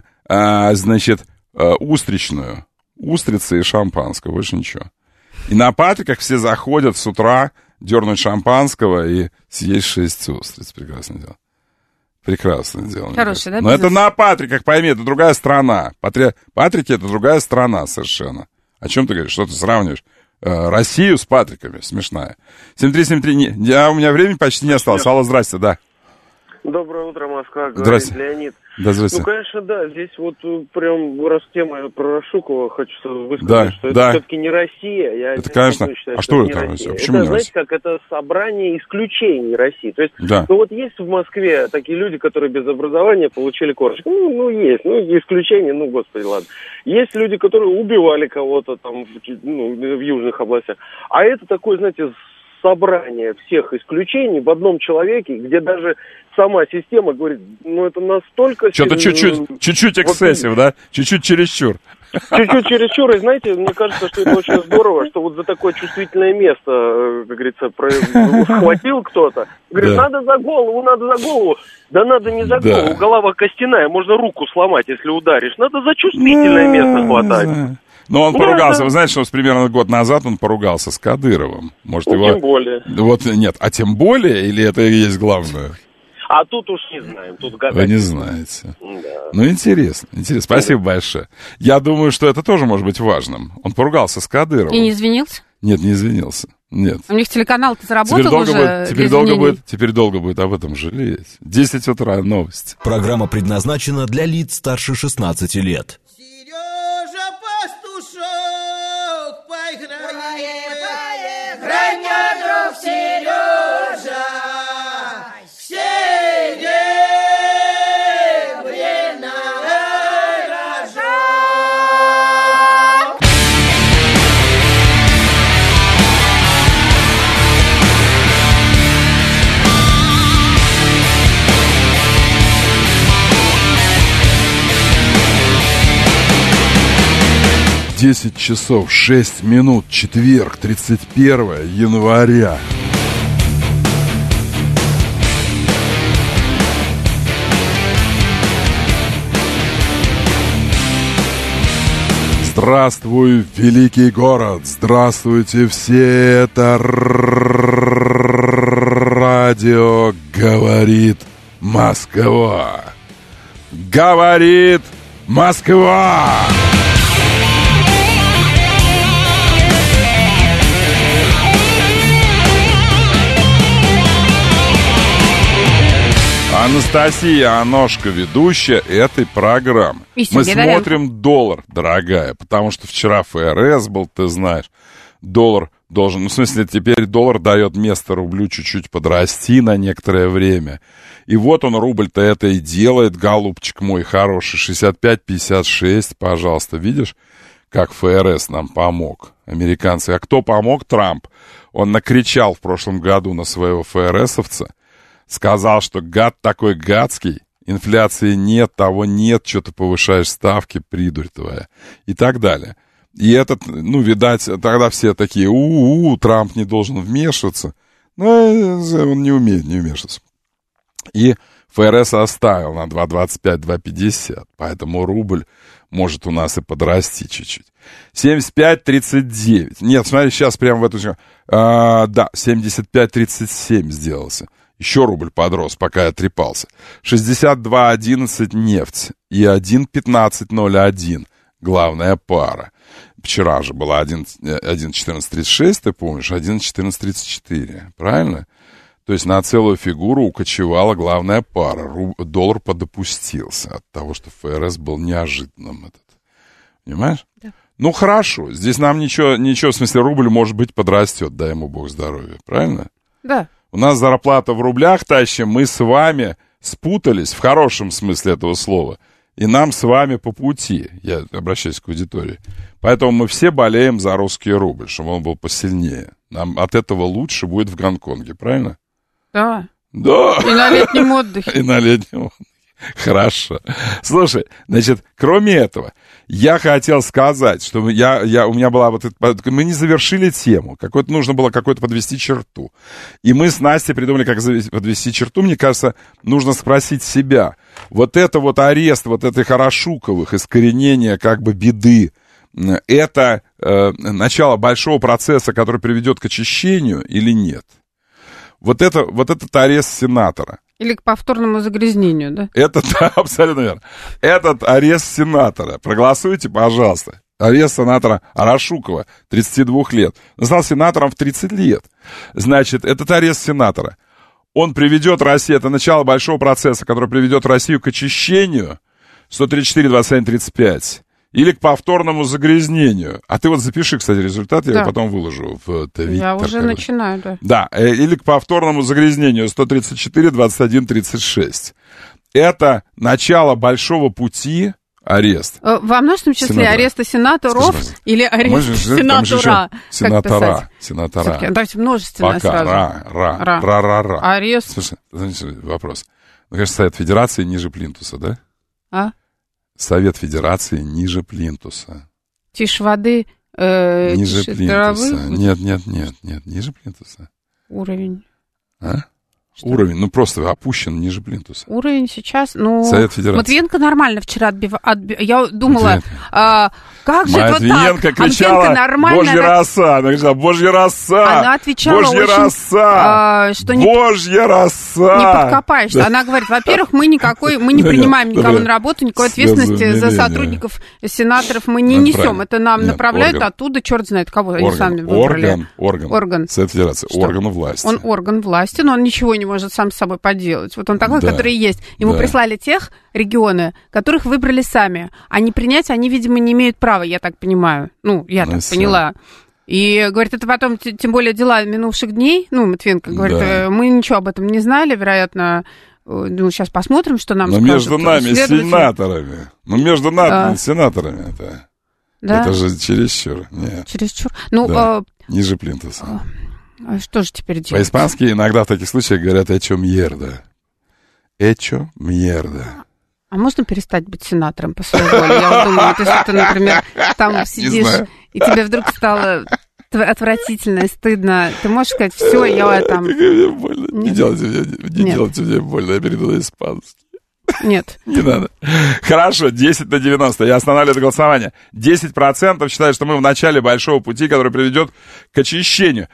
устричную. Устрицы и шампанское, больше ничего. И на Патриках все заходят с утра, дернуть шампанского и съесть 6 устриц. Прекрасное дело. Прекрасное дело. Хороший, да, но это на Патриках, пойми, это другая страна. Патрики — это другая страна совершенно. О чем ты говоришь? Что ты сравниваешь? Россию с Патриками. Смешная. 7373. У меня времени почти не осталось. Алло, здрасте, да. Доброе утро, Москва. Говорит Леонид. Да, здравствуйте. Конечно, да. Здесь вот прям раз тема про Рашукова хочу высказать, что это все-таки не Россия. Это, конечно. Считаю, а что это Россия? Россия? Почему это, не Россия? Знаете, как это собрание исключений России. То есть, вот есть в Москве такие люди, которые без образования получили корочку. Есть. Исключения, господи, ладно. Есть люди, которые убивали кого-то там в южных областях. А это такой, знаете, собрание всех исключений в одном человеке, где даже сама система говорит, ну это настолько... Что-то чуть-чуть эксцессив, вот, да? Чуть-чуть чересчур. Чуть-чуть чересчур, и знаете, мне кажется, что это очень здорово, что вот за такое чувствительное место, как говорится, схватил кто-то. Говорит, надо за голову. Да надо не за голову, голова костяная, можно руку сломать, если ударишь. Надо за чувствительное место хватать. Но он поругался, вы знаете, что примерно год назад он поругался с Кадыровым. Может, его... Тем более. Вот нет, а тем более, или это и есть главное? А тут уж не знаем, тут гадать. Вы не знаете. Да. Ну, интересно. Спасибо большое. Я думаю, что это тоже может быть важным. Он поругался с Кадыровым. И не извинился? Нет, не извинился. Нет. У них телеканал-то заработал уже. Теперь долго будет об этом жалеть. 10 утра, новости. Программа предназначена для лиц старше 16 лет. Сережа Пастушок, поиграй, граня, друг Сережа. Десять часов 6 минут, четверг, 31 января. Здравствуй, великий город! Здравствуйте все! Это радио «Говорит Москва». Говорит Москва! Анастасия Аношка, ведущая этой программы. Мы смотрим доллар, дорогая, потому что вчера ФРС был, ты знаешь. Доллар должен, ну, в смысле, теперь доллар дает место рублю чуть-чуть подрасти на некоторое время. И вот он, рубль-то это и делает, голубчик мой хороший, 65-56, пожалуйста, видишь, как ФРС нам помог, американцы. А кто помог? Трамп. Он накричал в прошлом году на своего ФРСовца, сказал, что гад такой гадский, инфляции нет, того нет, что ты повышаешь ставки, придурь твоя, и так далее. И этот, ну, видать, тогда все такие, Трамп не должен вмешиваться. Но он не умеет не вмешиваться. И ФРС оставил на 2.25, 2.50, поэтому рубль может у нас и подрасти чуть-чуть. 75.39. Нет, смотри, сейчас прямо в эту... да, 75.37 сделался. Еще рубль подрос, пока я трепался. 62.11 нефть и 1.15.01 главная пара. Вчера же была 1.14.36, ты помнишь, 1.14.34, правильно? То есть на целую фигуру укочевала главная пара. Доллар подопустился от того, что ФРС был неожиданным. Понимаешь? Да. Ну хорошо, здесь нам ничего, в смысле, рубль, может быть, подрастет, дай ему Бог здоровья, правильно? Да. У нас зарплата в рублях тащим, мы с вами спутались, в хорошем смысле этого слова, и нам с вами по пути, я обращаюсь к аудитории. Поэтому мы все болеем за русский рубль, чтобы он был посильнее. Нам от этого лучше будет в Гонконге, правильно? Да. Да. И на летнем отдыхе. И на летнем отдыхе. Хорошо. Слушай, значит, кроме этого, я хотел сказать, что у меня была вот эта... Мы не завершили тему. Нужно было какой-то подвести черту. И мы с Настей придумали, как подвести черту. Мне кажется, нужно спросить себя. Вот это вот арест вот этих Арашуковых, искоренение как бы беды, это начало большого процесса, который приведет к очищению или нет? Вот этот арест сенатора. Или к повторному загрязнению, да? Это, да, абсолютно верно. Этот арест сенатора. Проголосуйте, пожалуйста. Арест сенатора Арашукова, 32 лет. Он стал сенатором в 30 лет. Значит, этот арест сенатора, он приведет Россию, это начало большого процесса, который приведет Россию к очищению, 134, 27, 35, или к повторному загрязнению. А ты вот запиши, кстати, результат, я его потом выложу в Твиттер. Я уже начинаю, да. Да, или к повторному загрязнению 134, 21, 36. Это начало большого пути арест. Во множественном числе ареста сенаторов или арест сенатора. Сенатора. Давайте множественное сразу. Ра. Арест. Слушай, значит, вопрос. Ну, конечно, Совет Федерации ниже плинтуса, да? А? Совет Федерации ниже плинтуса. Тише воды, ниже плинтуса. Нет, ниже плинтуса. Уровень. А? Что? Уровень, ну просто опущен ниже плинтуса. Уровень сейчас, ну... Совет Федерации. Матвиенко нормально вчера я думала, как же это вот так? Матвиенко кричала, нормально, Божья роса, она кричала, Божья роса, она отвечала Божья очень, роса, что Божья роса. Не подкопаешься. Да. Она говорит, во-первых, мы не принимаем никого на работу, никакой ответственности за сотрудников, сенаторов мы не несем. Это нам направляют оттуда, черт знает кого, они сами выбрали. Орган. Совет Федерации, орган власти. Он орган власти, но он ничего не может сам с собой поделать. Вот он такой, который есть. Ему прислали тех регионы, которых выбрали сами. А не принять они, видимо, не имеют права, я так понимаю. Ну, я так поняла. И, говорит, это потом, тем более, дела минувших дней. Ну, Матвиенко говорит, мы ничего об этом не знали, вероятно. Ну, сейчас посмотрим, что нам скажут. Но между нами сенаторами. Между нами сенаторами это. Да? Это же чересчур. Нет. Чересчур. Ну, да. Ниже плинтуса. Что же теперь делать? По-испански иногда в таких случаях говорят «эчо мьерда». «Эчо мьерда». А можно перестать быть сенатором по своей воле? Я думаю, ты что-то, например, там сидишь, и тебе вдруг стало отвратительно и стыдно. Ты можешь сказать, все, я там... Мне больно. Не делайте мне больно, я перейду на испанский. Нет. Не надо. Хорошо, 10/90. Я останавливаю это голосование. 10% считают, что мы в начале большого пути, который приведет к очищению.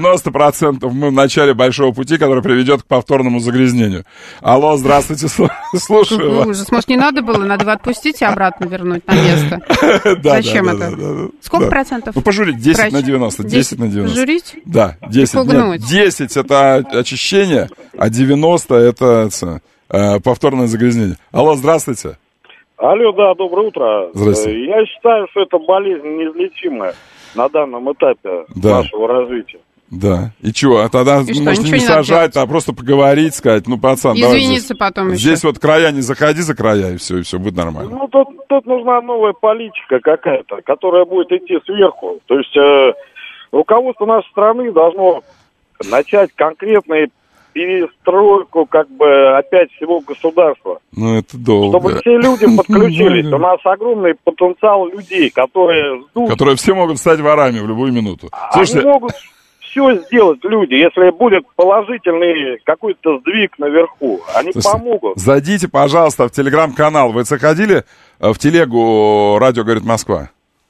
90% мы в начале большого пути, который приведет к повторному загрязнению. Алло, здравствуйте, слушаю вас. Ужас. Может, не надо было? Надо его отпустить и обратно вернуть на место. Зачем это? Сколько процентов? Ну, пожурить. 10/90. 10/90. Пожурить? Да, 10. 10 это очищение, а 90 это... повторное загрязнение. Алло, здравствуйте. Алло, да, доброе утро. Здравствуйте. Я считаю, что это болезнь неизлечимая на данном этапе нашего развития. Да. И чего? Тогда может не сажать, а просто поговорить, сказать, ну, пацан, извиниться потом еще. Здесь вот края не заходи за края, и все будет нормально. Ну, тут нужна новая политика какая-то, которая будет идти сверху. То есть руководство нашей страны должно начать конкретные перестройку, как бы, опять всего государства. Ну, это долго. Чтобы все люди подключились. У нас огромный потенциал людей, которые ждут. Которые все могут стать ворами в любую минуту. Слушайте... Они могут все сделать, люди, если будет положительный какой-то сдвиг наверху. Они помогут. Зайдите, пожалуйста, в телеграм-канал. Вы заходили в телегу «Радио говорит Москва»?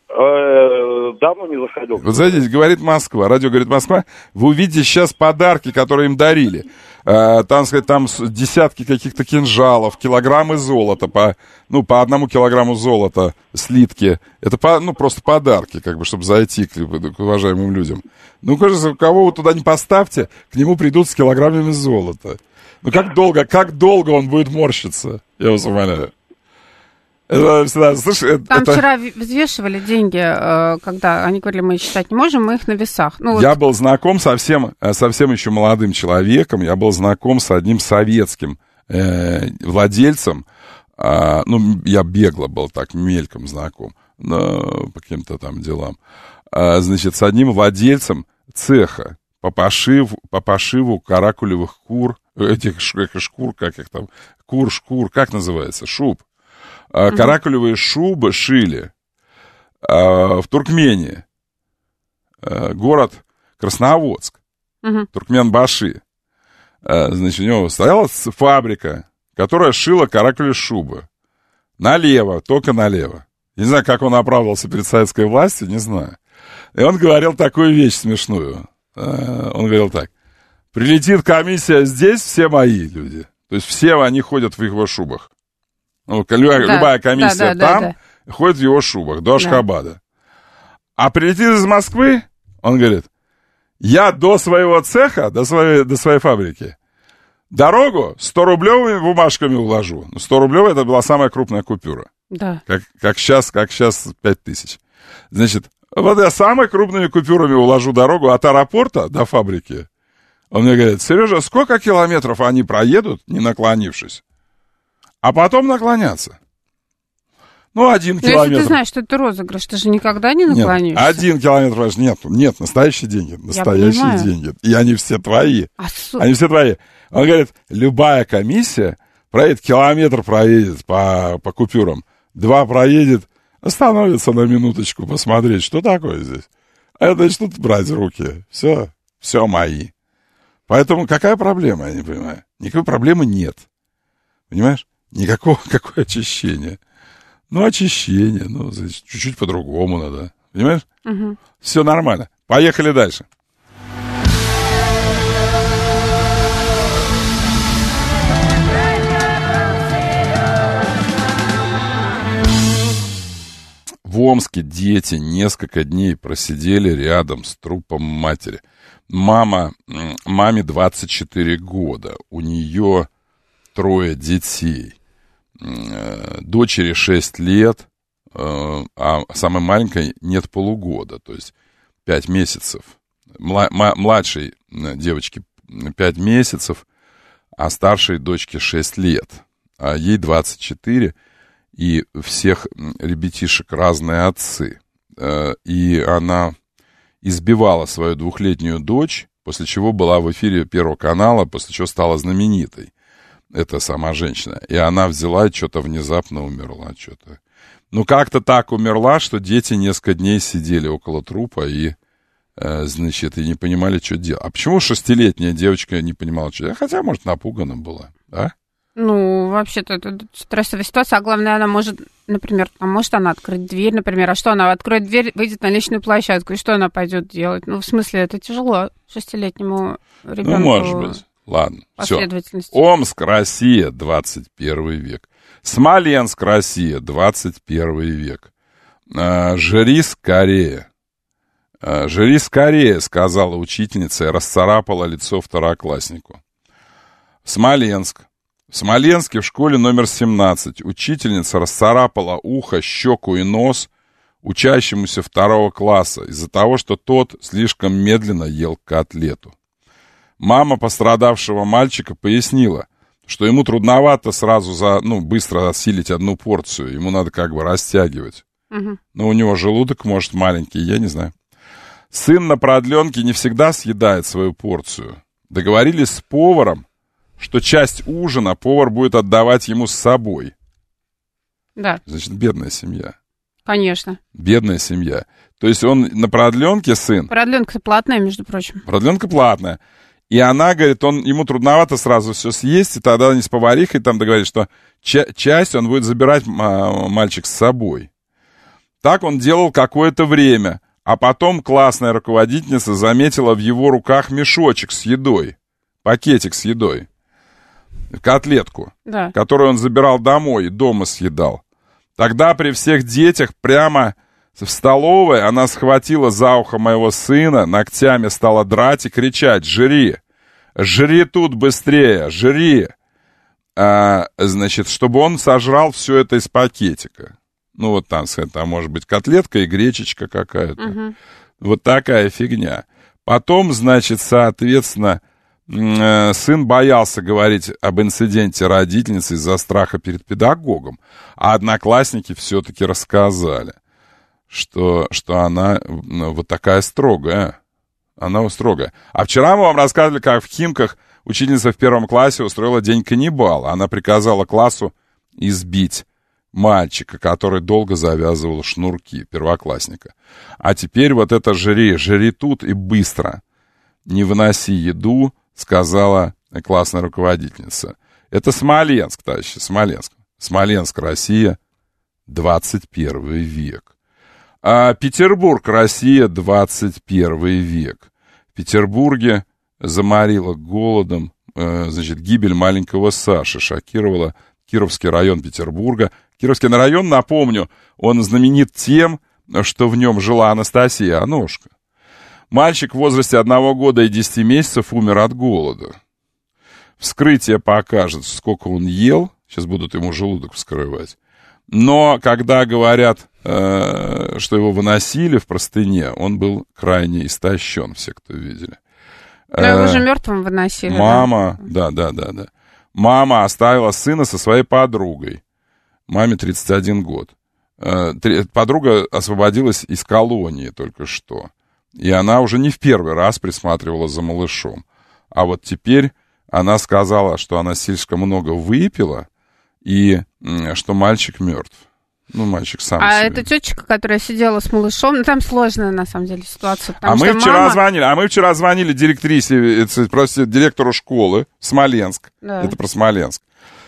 Давно не заходил. Вот зайдите, говорит Москва, радио говорит Москва, вы увидите сейчас подарки, которые им дарили. Там, сказать, там десятки каких-то кинжалов, килограммы золота, по 1 килограмму золота, слитки. Это просто подарки, как бы, чтобы зайти к уважаемым людям. Ну, кажется, кого вы туда не поставьте, к нему придут с килограммами золота. Ну, как долго он будет морщиться, я вас умоляю. Там вчера взвешивали деньги, когда они говорили, мы считать не можем, мы их на весах. Я был знаком совсем еще молодым человеком, я был знаком с одним советским владельцем, я бегло был так, мельком знаком, по каким-то там делам, значит, с одним владельцем цеха по пошиву каракулевых кур, шкур, как называется, шуб. Каракулевые шубы шили в Туркмении, город Красноводск, Туркменбаши. Значит, у него стояла фабрика, которая шила каракулевые шубы. Налево, только налево. Не знаю, как он оправдывался перед советской властью, не знаю. И он говорил такую вещь смешную. Он говорил так: прилетит комиссия здесь, все мои люди. То есть все они ходят в его шубах. Любая комиссия там ходит в его шубах до Ашхабада. А прилетит из Москвы, он говорит, я до своего цеха, до своей фабрики, дорогу 100-рублевыми бумажками уложу. 100-рублевая это была самая крупная купюра. Да. Как сейчас 5000. Значит, вот я самыми крупными купюрами уложу дорогу от аэропорта до фабрики. Он мне говорит, Сережа, сколько километров они проедут, не наклонившись? А потом наклоняться. Ну, 1 километр. Но если ты знаешь, что это розыгрыш, ты же никогда не наклонишься. Нет, 1 километр, нет, настоящие деньги, настоящие деньги. И они все твои. Они все твои. Он говорит, любая комиссия проедет, километр проедет по купюрам, 2 проедет, остановится на минуточку посмотреть, что такое здесь. А это начнут брать в руки. Все мои. Поэтому какая проблема, я не понимаю. Никакой проблемы нет. Понимаешь? Какое очищение. Ну, очищение, значит, чуть-чуть по-другому надо. Понимаешь? Угу. Все нормально. Поехали дальше. В Омске дети несколько дней просидели рядом с трупом матери. Маме 24 года. У нее 3 детей. Дочери 6 лет, а самой маленькой нет полугода, то есть 5 месяцев. Младшей девочке 5 месяцев, а старшей дочке 6 лет. А ей 24, и всех ребятишек разные отцы. И она избивала свою 2-летнюю дочь, после чего была в эфире Первого канала, после чего стала знаменитой. Эта сама женщина. И она взяла и что-то внезапно умерла. Ну, как-то так умерла, что дети несколько дней сидели около трупа и, значит, и не понимали, что делать. А почему 6-летняя девочка не понимала, что делать? Хотя, может, напугана была, да? Ну, вообще-то это стрессовая ситуация. А главное, она может, например, может она открыть дверь, например. А что она откроет дверь, выйдет на личную площадку, и что она пойдет делать? Ну, в смысле, это тяжело 6-летнему ребенку. Ну, может быть. Ладно, все. Омск, Россия, 21 век. Смоленск, Россия, 21 век. Жри скорее. Жри скорее, сказала учительница и расцарапала лицо второкласснику. Смоленск. В Смоленске в школе номер 17 учительница расцарапала ухо, щеку и нос учащемуся 2 класса из-за того, что тот слишком медленно ел котлету. Мама пострадавшего мальчика пояснила, что ему трудновато сразу быстро осилить 1 порцию, ему надо как бы растягивать. Угу. Но у него желудок, может, маленький, я не знаю. Сын на продленке не всегда съедает свою порцию. Договорились с поваром, что часть ужина повар будет отдавать ему с собой. Да. Значит, бедная семья. Конечно. Бедная семья. То есть он на продленке сын. Продленка платная, между прочим. Продленка платная. И она говорит, ему трудновато сразу все съесть, и тогда они с поварихой там договорились, что часть он будет забирать мальчик с собой. Так он делал какое-то время, а потом классная руководительница заметила в его руках мешочек с едой, пакетик с едой, котлетку, да, которую он забирал домой и дома съедал. Тогда при всех детях прямо в столовой она схватила за ухо моего сына, ногтями стала драть и кричать: «Жри! Жри тут быстрее! Жри!» Значит, чтобы он сожрал все это из пакетика. Ну, вот там может быть котлетка и гречечка какая-то. Угу. Вот такая фигня. Потом, значит, соответственно, сын боялся говорить об инциденте родительницы из-за страха перед педагогом, а одноклассники все-таки рассказали, что она вот такая строгая. Она строгая. А вчера мы вам рассказывали, как в Химках учительница в 1 классе устроила день каннибала. Она приказала классу избить мальчика, который долго завязывал шнурки, первоклассника. А теперь вот это жри тут и быстро. Не выноси еду, сказала классная руководительница. Это Смоленск, товарищи, Смоленск. Смоленск, Россия, 21 век. А Петербург, Россия, 21 век. В Петербурге заморила голодом, значит, гибель маленького Саши шокировала Кировский район Петербурга. Кировский район, напомню, он знаменит тем, что в нем жила Анастасия Аношка. Мальчик в возрасте 1 года и 10 месяцев умер от голода. Вскрытие покажет, сколько он ел. Сейчас будут ему желудок вскрывать. Но когда говорят, что его выносили в простыне, он был крайне истощен, все, кто видели. Но его же мертвым выносили. Мама, да. Мама оставила сына со своей подругой. Маме 31 год. подруга освободилась из колонии только что. И она уже не в первый раз присматривала за малышом. А вот теперь она сказала, что она слишком много выпила, и что мальчик мертв. Ну, мальчик сам себе. Это тетечка, которая сидела с малышом, ну, там сложная, на самом деле, ситуация. Мы вчера звонили директрисе, просто директору школы Смоленск. Да. Это про Смоленск.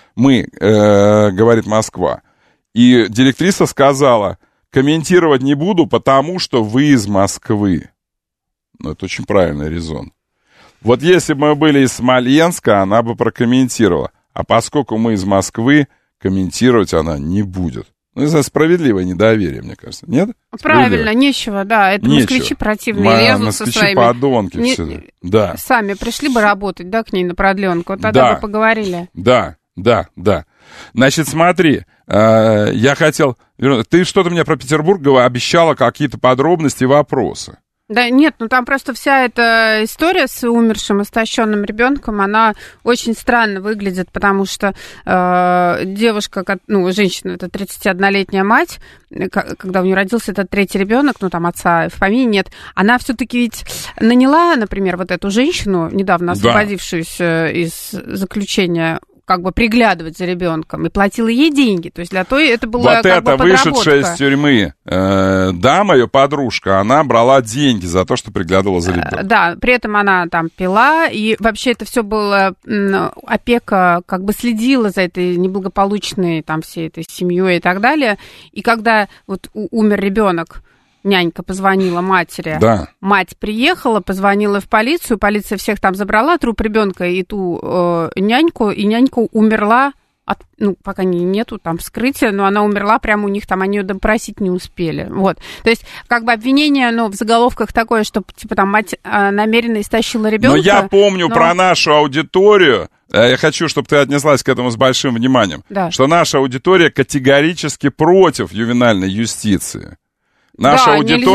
Говорит Москва. И директриса сказала, комментировать не буду, потому что вы из Москвы. Ну, это очень правильный резон. Вот если бы мы были из Смоленска, она бы прокомментировала. А поскольку мы из Москвы, комментировать она не будет. Ну, это справедливое недоверие, мне кажется. Нет? Правильно, нечего, да. Это москвичи противные лезут со своими... подонки всегда. Да. Сами пришли бы работать, да, к ней на продленку. Вот тогда бы поговорили. Да. Значит, смотри, я хотел... Ты что-то мне про Петербург обещала, какие-то подробности и вопросы. Да нет, ну там просто вся эта история с умершим, истощенным ребенком, она очень странно выглядит, потому что девушка, женщина, это 31-летняя мать, когда у нее родился этот третий ребенок, ну там отца в помине нет, она все-таки ведь наняла, например, вот эту женщину, недавно освободившуюся из заключения, как бы приглядывать за ребенком, и платила ей деньги. То есть для той это была вот как бы подработка. Вышедшая из тюрьмы дама, ее подружка, она брала деньги за то, что приглядывала за ребенком. Да, при этом она там пила, и вообще это все было, опека как бы следила за этой неблагополучной там всей этой семьей и так далее. И когда вот умер ребенок, нянька позвонила матери, да. Мать приехала, позвонила в полицию, полиция всех там забрала, труп ребенка и ту няньку, и нянька умерла, пока нету там вскрытия, но она умерла прямо у них там, они ее допросить не успели, вот. То есть, как бы обвинение, в заголовках такое, что, типа, там, мать намеренно истощила ребенка. Но я помню про нашу аудиторию, я хочу, чтобы ты отнеслась к этому с большим вниманием, да. Что наша аудитория категорически против ювенальной юстиции. Наша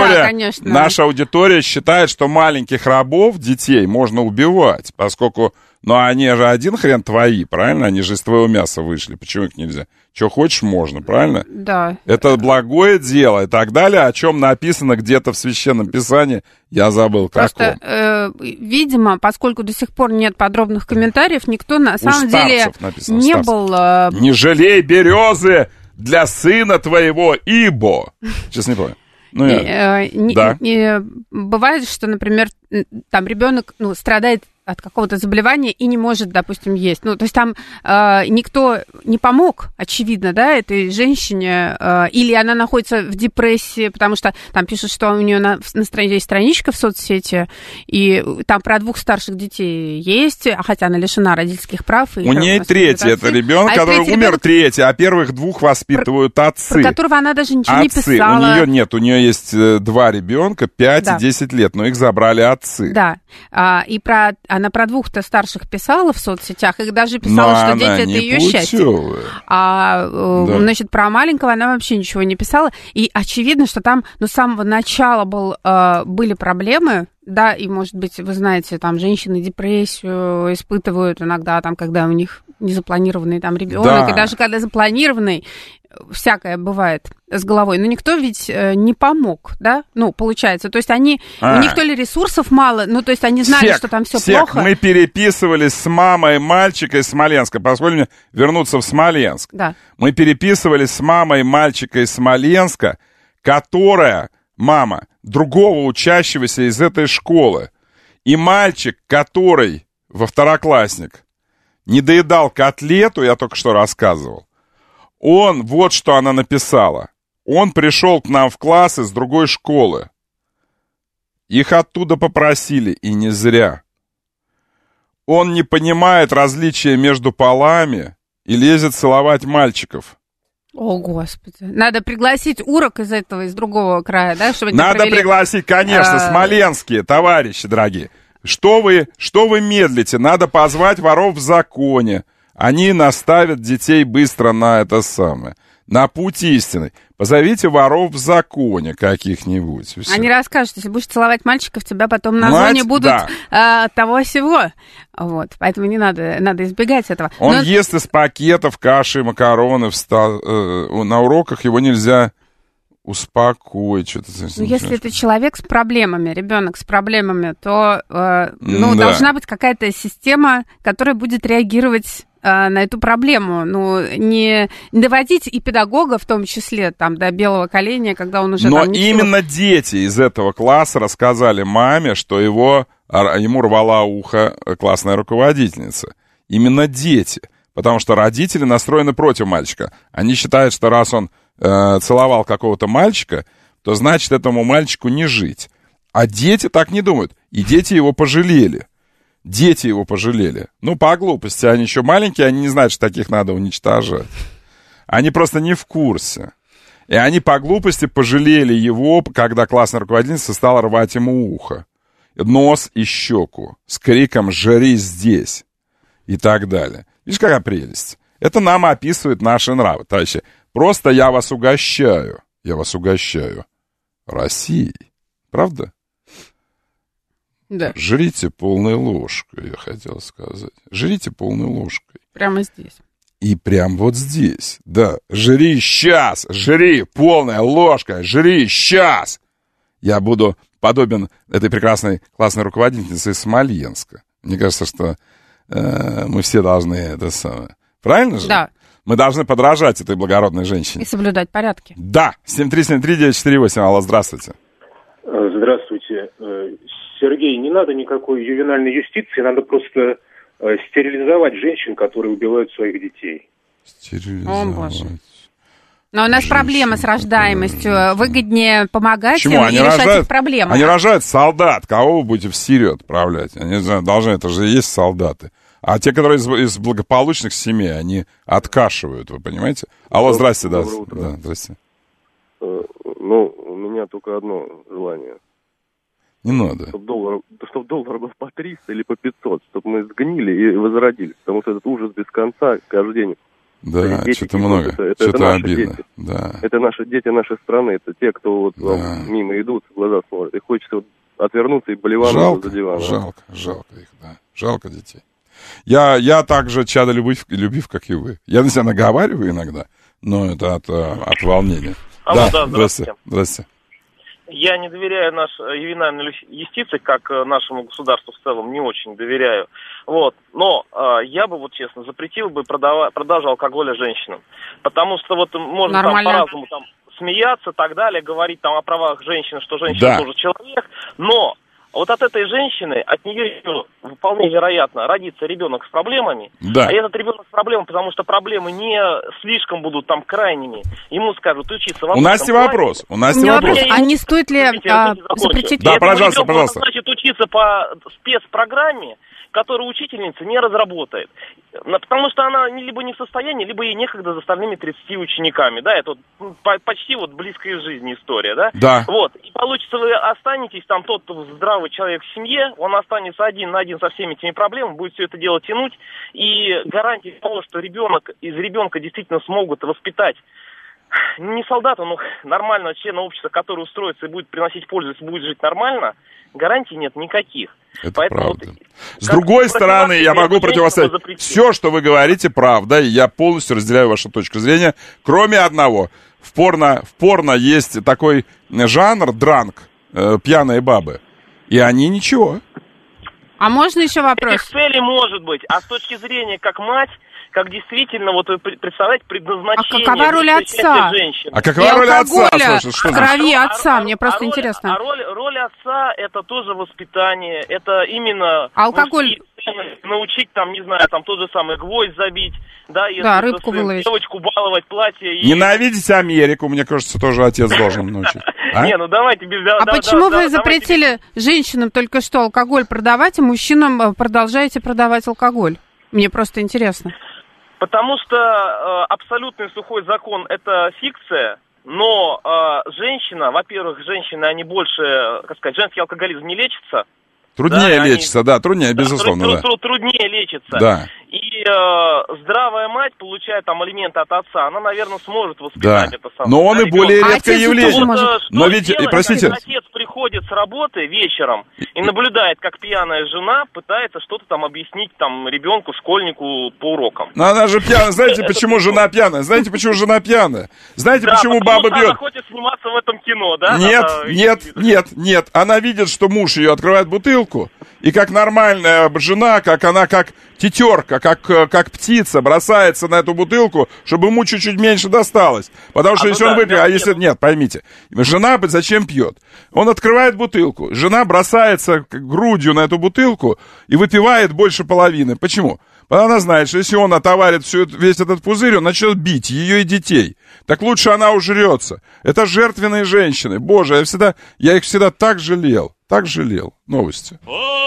аудитория считает, что маленьких рабов, детей, можно убивать, поскольку, они же один хрен твои, правильно? Они же из твоего мяса вышли, почему их нельзя? Что хочешь, можно, правильно? Да. Это благое дело и так далее, о чем написано где-то в Священном Писании, я забыл, просто, видимо, поскольку до сих пор нет подробных комментариев, никто на самом деле написано, не был... Не жалей березы для сына твоего, ибо... Сейчас не помню. Бывает, что, например, там ребенок страдает от какого-то заболевания и не может, допустим, есть. То есть там никто не помог, очевидно, да, этой женщине, или она находится в депрессии, потому что там пишут, что у нее на странице есть страничка в соцсети, и там про 2 старших детей есть, хотя она лишена родительских прав. У нее третий, это ребенок, который умер третий, а первых 2 воспитывают отцы. Про которого она даже ничего не писала. У нее нет, у нее есть 2 ребенка, 5 и 10 лет, но их забрали отцы. Да, и она про 2 старших писала в соцсетях, и даже писала, что дети — это ее счастье. Значит, про маленького она вообще ничего не писала. И очевидно, что там, с самого начала были проблемы, да, и, может быть, вы знаете, там женщины депрессию испытывают иногда, там, когда у них незапланированный там ребенок, да. И даже когда запланированный, всякое бывает с головой, но никто ведь не помог, да, получается, то есть у них то ли ресурсов мало, то есть они знали, что там все плохо. Мы переписывались с мамой мальчика из Смоленска, позволь мне вернуться в Смоленск. Да. Мы переписывались с мамой мальчика из Смоленска, которая мама другого учащегося из этой школы, и мальчик, который второклассник, не доедал котлету, я только что рассказывал, вот что она написала. Он пришел к нам в класс из другой школы. Их оттуда попросили, и не зря. Он не понимает различия между полами и лезет целовать мальчиков. О, Господи. Надо пригласить урок из другого края, да? Чтобы Надо пригласить, конечно, смоленские, товарищи дорогие. Что вы медлите? Надо позвать воров в законе. Они наставят детей быстро на на путь истины. Позовите воров в законе каких-нибудь. Они расскажут, если будешь целовать мальчиков, тебя потом на зоне будут того-сего. Вот, поэтому не надо избегать этого. Он ест из пакетов каши, макароны, на уроках его нельзя успокой, что-то. Ну, если это человек с проблемами, ребенок с проблемами, то должна быть какая-то система, которая будет реагировать на эту проблему. Ну, не доводить и педагога, в том числе, там, до белого коленя, когда он уже... Но там, именно дети из этого класса рассказали маме, что ему рвала ухо классная руководительница. Именно дети. Потому что родители настроены против мальчика. Они считают, что раз он целовал какого-то мальчика, то значит этому мальчику не жить. А дети так не думают. И дети его пожалели. Дети его пожалели. Ну, по глупости, они еще маленькие, они не знают, что таких надо уничтожать. Они просто не в курсе. И они по глупости пожалели его, когда классная руководительница стала рвать ему ухо, нос и щеку с криком «Жри здесь!» и так далее. Видишь, какая прелесть? Это нам описывает наши нравы, товарищи. Просто я вас угощаю Россией. Правда? Да. Жрите полной ложкой, я хотел сказать. Жрите полной ложкой. Прямо здесь. И прям вот здесь, да. Жри сейчас, жри полная ложка, жри сейчас. Я буду подобен этой прекрасной классной руководительнице из Смоленска. Мне кажется, что мы все должны это самое. Правильно же? Да. Мы должны подражать этой благородной женщине. И соблюдать порядки. Да. 7373948. Алло, здравствуйте. Здравствуйте. Сергей, не надо никакой ювенальной юстиции, надо просто стерилизовать женщин, которые убивают своих детей. Стерилизовать. О, Боже. Но у нас проблема с рождаемостью. Выгоднее помогать им и решать их проблемы. Они рожают солдат. Кого вы будете в Сирию отправлять? Они должны, это же и есть солдаты. А те, которые из благополучных семей, они откашивают, вы понимаете? Алло, здрасте, да. Да, здрасте. Ну, у меня только одно желание. Не надо. Чтобы доллар был по 300 или по 500, чтобы мы сгнили и возродились. Потому что этот ужас без конца каждый день. Да, что-то много, что-то обидно. Да. Это наши дети нашей страны, это те, кто вот мимо идут, в глаза смотрят. И хочется вот отвернуться и боливануть за диван. Жалко их, да. Жалко детей. Я также чадолюбив, как и вы. Я на себя наговариваю иногда, но это от волнения. Да, здравствуйте. Я не доверяю нашей ювенальной юстиции, как нашему государству в целом, не очень доверяю. Вот. Но я бы, вот честно, запретил бы продажу алкоголя женщинам. Потому что вот можно там по-разному там смеяться и так далее, говорить там о правах женщины, что женщина тоже человек, но вот от этой женщины, от нее вполне вероятно родится ребенок с проблемами. Да. А этот ребенок с проблемами, потому что проблемы не слишком будут там крайними. Ему скажут учиться в У нас есть вопрос. А не стоит ли запретить? Да, пожалуйста. Значит, учиться по спецпрограмме, которую учительница не разработает. Потому что она либо не в состоянии, либо ей некогда за остальными 30 учениками. Да, это вот почти вот близкая из жизни история, да? Да. Вот. И получится, вы останетесь, там тот здравый человек в семье, он останется один на один со всеми этими проблемами, будет все это дело тянуть. И гарантия того, что из ребенка действительно смогут воспитать не солдата, но нормального члена общества, который устроится и будет приносить пользу, и будет жить нормально, гарантий нет никаких. Это поэтому правда. С другой стороны, я могу противостоять. Все, что вы говорите, правда, и я полностью разделяю вашу точку зрения, кроме одного. В порно есть такой жанр дранк, пьяные бабы, и они ничего. А можно еще вопрос? Этих целей может быть, а с точки зрения как мать, как действительно, вот вы представляете, предназначение... А какова роль отца? А какова роль отца? В крови отца, мне просто интересно. Роль отца, это тоже воспитание, это именно... Алкоголь... Научить, там, не знаю, там тот же самый гвоздь забить, да, если рыбку выловить. Девочку баловать, платье... Ненавидеть Америку, мне кажется, тоже отец должен научить. Не, ну давайте без... А почему вы запретили женщинам только что алкоголь продавать, а мужчинам продолжаете продавать алкоголь? Мне просто интересно. Потому что абсолютный сухой закон – это фикция, но женщина, во-первых, женщины, они больше, как сказать, женский алкоголизм не лечится. Труднее лечится, труднее, безусловно, труднее лечится. Да. И здравая мать, получая там алименты от отца, она, наверное, сможет воспитать это самое. Но он и более редкое явление. Но ведь, простите... Отец приходит с работы вечером и наблюдает, как пьяная жена пытается что-то там объяснить там ребенку, школьнику по урокам. Но она же пьяная. Знаете, почему жена пьяная? Знаете, почему жена пьяная? Знаете, почему баба бьет? Она хочет сниматься в этом кино, да? Нет. Она видит, что муж ее открывает бутылку, и как нормальная жена, как она, как тетерка, как птица бросается на эту бутылку, чтобы ему чуть-чуть меньше досталось. Потому что если он выпьет, если... Нет, поймите, жена зачем пьет? Он открывает бутылку, жена бросается грудью на эту бутылку и выпивает больше половины. Почему? Она знает, что если он отоварит весь этот пузырь, он начнет бить ее и детей. Так лучше она ужрется. Это жертвенные женщины. Боже, я их всегда так жалел. Так жалел. Новости.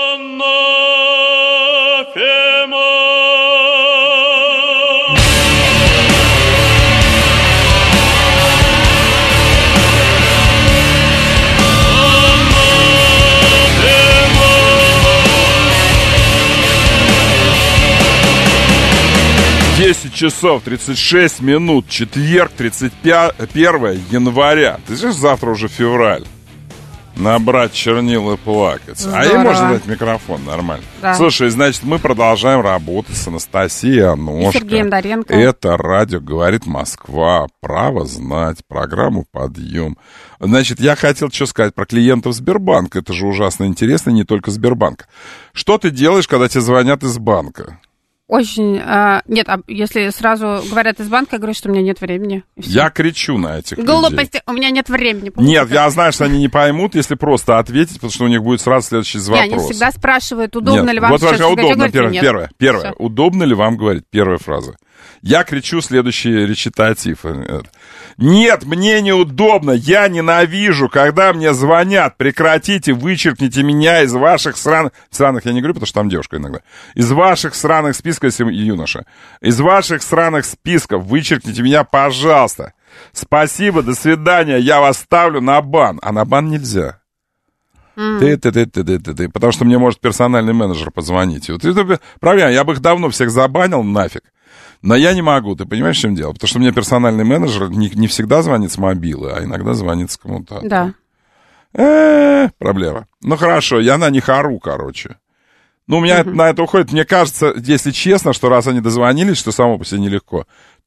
10 часов 36 минут, четверг, 31 января. Ты знаешь, завтра уже февраль. Набрать чернил и плакать. Здорово. А ей можно дать микрофон, нормально. Да. Слушай, значит, мы продолжаем работать с Анастасией Аношко. И Сергеем Доренко. Это радио «Говорит Москва». Право знать. Программу «Подъем». Значит, я хотел что сказать про клиентов Сбербанка. Это же ужасно интересно, не только Сбербанка. Что ты делаешь, когда тебе звонят из банка? Очень... нет, а если сразу говорят из банка, я говорю, что у меня нет времени. Я кричу на этих людей. Глупости, у меня нет времени. Нет, я знаю, что они не поймут, если просто ответить, потому что у них будет сразу следующий вопрос. Они всегда спрашивают, удобно ли вам сейчас говорить. Удобно, первое. Удобно ли вам говорить? Первая фраза. Я кричу следующий речитатив. Нет, мне неудобно, я ненавижу, когда мне звонят. Прекратите, вычеркните меня из ваших сраных я не говорю, потому что там девушка иногда. Из ваших сраных списков, если юноша. Из ваших сраных списков вычеркните меня, пожалуйста. Спасибо, до свидания, я вас ставлю на бан. А на бан нельзя. Ты, потому что мне может персональный менеджер позвонить. Вот это проблема, я бы их давно всех забанил нафиг. Но я не могу, ты понимаешь, в чем дело? Потому что мне персональный менеджер не всегда звонит с мобилы, а иногда звонит с коммутатора. Да. Проблема. Ну, хорошо, я на них ору, короче. Ну, у меня на это уходит. Мне кажется, если честно, что раз они дозвонились, что само по себе нелегко,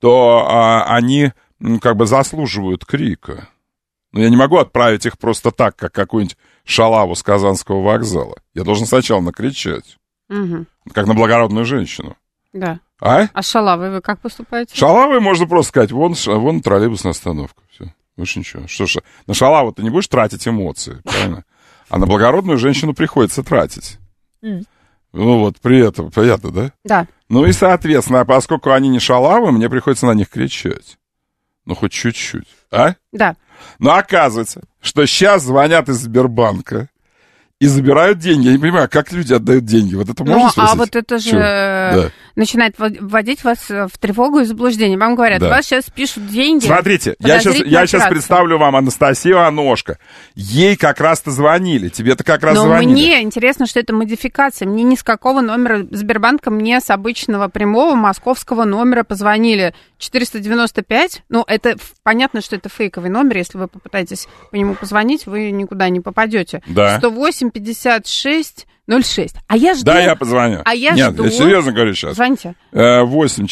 то они как бы заслуживают крика. Но я не могу отправить их просто так, как какую-нибудь шалаву с Казанского вокзала. Я должен сначала накричать. Как на благородную женщину. Да. А шалавой вы как поступаете? Шалавой можно просто сказать, вон троллейбусная остановка. Все. Больше ничего. Что ж, на шалаву ты не будешь тратить эмоции, правильно? А на благородную женщину приходится тратить. Ну вот, при этом, понятно, да? Да. Ну и, соответственно, поскольку они не шалавы, мне приходится на них кричать. Ну, хоть чуть-чуть. А? Да. Но оказывается, что сейчас звонят из Сбербанка и забирают деньги. Я не понимаю, как люди отдают деньги. Вот это можно спросить? А вот это же начинает вводить вас в тревогу и заблуждение. Вам говорят, вас сейчас пишут деньги. Смотрите, я сейчас представлю вам Анастасию Аношко. Ей как раз-то звонили. Тебе-то как раз звонили. Но мне интересно, что это модификация. Мне ни с какого номера Сбербанка, мне с обычного прямого московского номера позвонили. 495. Ну, это понятно, что это фейковый номер. Если вы попытаетесь по нему позвонить, вы никуда не попадете. Да. 108 56 06. А я жду. Да, я позвоню. Нет, я серьезно говорю сейчас. Звоните. 8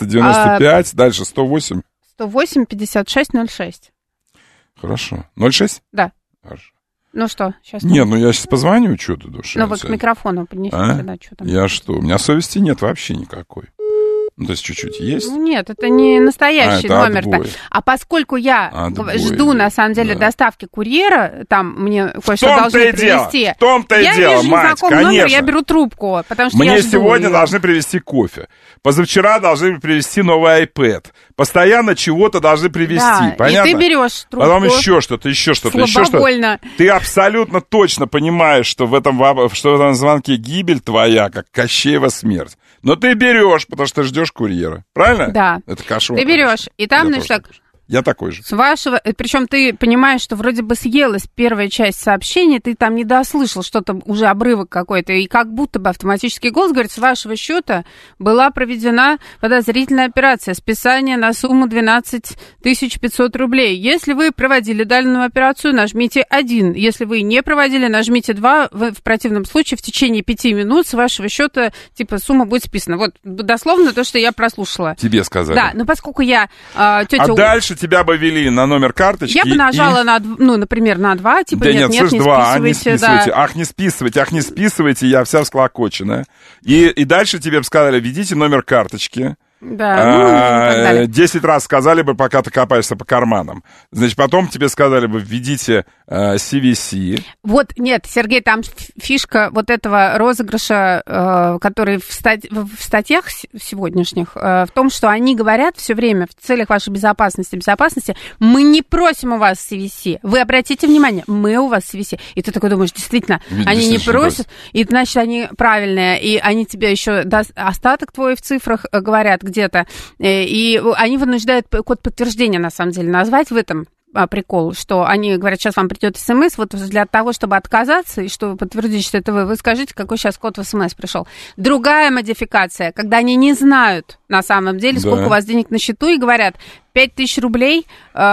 495, дальше 108. 108 56 06. Хорошо. 06? Да. Хорошо. Ну что, сейчас... Нет, я сейчас позвоню, что ты душа. Ну вы к микрофону поднесите, да, что там. Я что? У меня совести нет вообще никакой. Ну, то есть чуть-чуть есть? Ну, нет, это не настоящий номер-то. А поскольку я жду, на самом деле, доставки курьера, там мне кое-что должны привезти. В том-то и дело, мать, конечно. Номер, я беру трубку, потому что мне сегодня должны привезти кофе. Позавчера должны привезти новый iPad. Постоянно чего-то должны привезти, да, понятно? И ты берешь трубку. Потом еще что-то. Слабовольно. Ты абсолютно точно понимаешь, что в этом звонке гибель твоя, как Кощеева смерть. Но ты берешь, потому что ждешь курьера. Правильно? Да. Это кошмар. Ты берешь, и там, значит, так, Я такой же. С вашего, причем ты понимаешь, что вроде бы съелась первая часть сообщения, ты там не дослышал что-то, уже обрывок какой-то, и как будто бы автоматический голос говорит, с вашего счета была проведена подозрительная операция, списание на сумму 12 500 рублей. Если вы проводили данную операцию, нажмите 1. Если вы не проводили, нажмите 2. В противном случае в течение 5 минут с вашего счета, типа, сумма будет списана. Вот дословно то, что я прослушала. Тебе сказали. Да, но поскольку я тетя... А дальше тебя бы вели на номер карточки. Я бы нажала на, ну, например, на 2, типа, да нет, не списывайте. Да. Ах, не списывайте, я вся всклокоченная. И дальше тебе бы сказали, введите номер карточки. Да, 10 раз сказали бы, пока ты копаешься по карманам. Значит, потом тебе сказали бы, введите CVC. Вот, нет, Сергей, там фишка вот этого розыгрыша, который в статьях сегодняшних, в том, что они говорят все время в целях вашей безопасности, мы не просим у вас CVC. Вы обратите внимание, мы у вас CVC. И ты такой думаешь, действительно, они не просят, и значит, они правильные, и они тебе еще остаток твой в цифрах говорят где-то, и они вынуждают код подтверждения, на самом деле, назвать в этом прикол, что они говорят, сейчас вам придет смс, вот для того, чтобы отказаться и чтобы подтвердить, что это вы скажите, какой сейчас код в смс пришел. Другая модификация, когда они не знают на самом деле, сколько у вас денег на счету, и говорят, 5000 рублей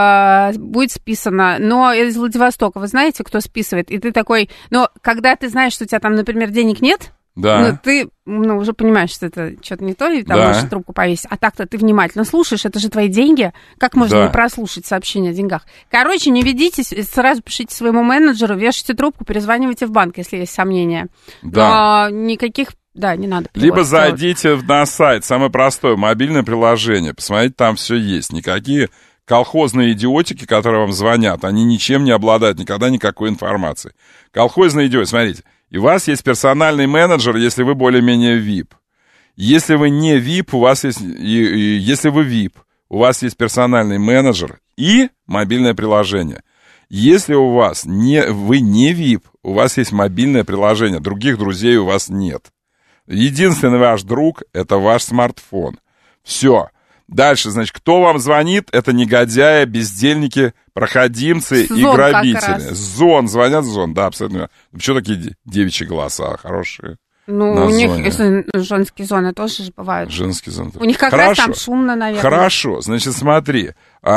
будет списано, но из Владивостока, вы знаете, кто списывает? И ты такой, но когда ты знаешь, что у тебя там, например, денег нет, ну, ты уже понимаешь, что это что-то не то, и там можешь трубку повесить. А так-то ты внимательно слушаешь, это же твои деньги. Как можно не прослушать сообщение о деньгах? Короче, не ведитесь, сразу пишите своему менеджеру, вешайте трубку, перезванивайте в банк, если есть сомнения. Да. Но никаких, не надо. Либо зайдите на сайт, самое простое, мобильное приложение, посмотрите, там все есть. Никакие колхозные идиотики, которые вам звонят, они ничем не обладают, никогда никакой информацией. Колхозные идиотики, смотрите. И у вас есть персональный менеджер, если вы более-менее VIP. Если вы не VIP, у вас есть... если вы VIP, у вас есть персональный менеджер и мобильное приложение. Если у вас вы не VIP, у вас есть мобильное приложение, других друзей у вас нет. Единственный ваш друг — это ваш смартфон. Все. Дальше, значит, кто вам звонит? Это негодяи, бездельники, проходимцы и грабители. Звонят Зон, да, абсолютно. Почему такие девичьи голоса хорошие? Ну, у них женские зоны тоже же бывают. Женские зоны. У них как раз там шумно, наверное. Хорошо, значит, смотри.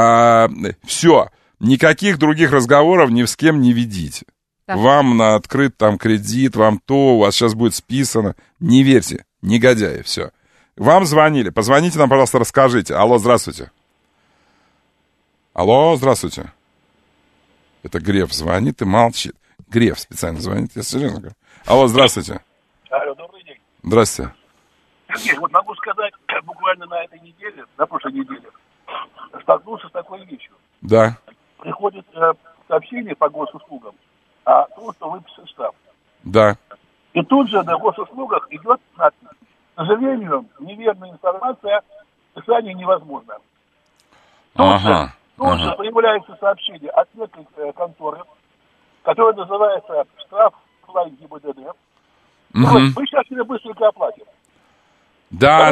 Все, никаких других разговоров ни с кем не ведите. Да. Вам открыт там кредит, вам то, у вас сейчас будет списано. Не верьте, негодяи, все. Вам звонили. Позвоните нам, пожалуйста, расскажите. Алло, здравствуйте. Алло, здравствуйте. Это Греф звонит и молчит. Греф специально звонит, я серьезно говорю. Алло, здравствуйте. Алло, добрый день. Здравствуйте. Сергей, вот могу сказать, буквально на этой неделе, на прошлой неделе, столкнулся с такой вещью. Да. Приходит сообщение по госуслугам о том, что выписан штраф. Да. И тут же на госуслугах идет надпись. К сожалению, неверная информация, писание невозможно. Тут же появляется сообщение от некой конторы, которая называется штраф ГИБДД. Мы сейчас себе быстренько оплатим. Да.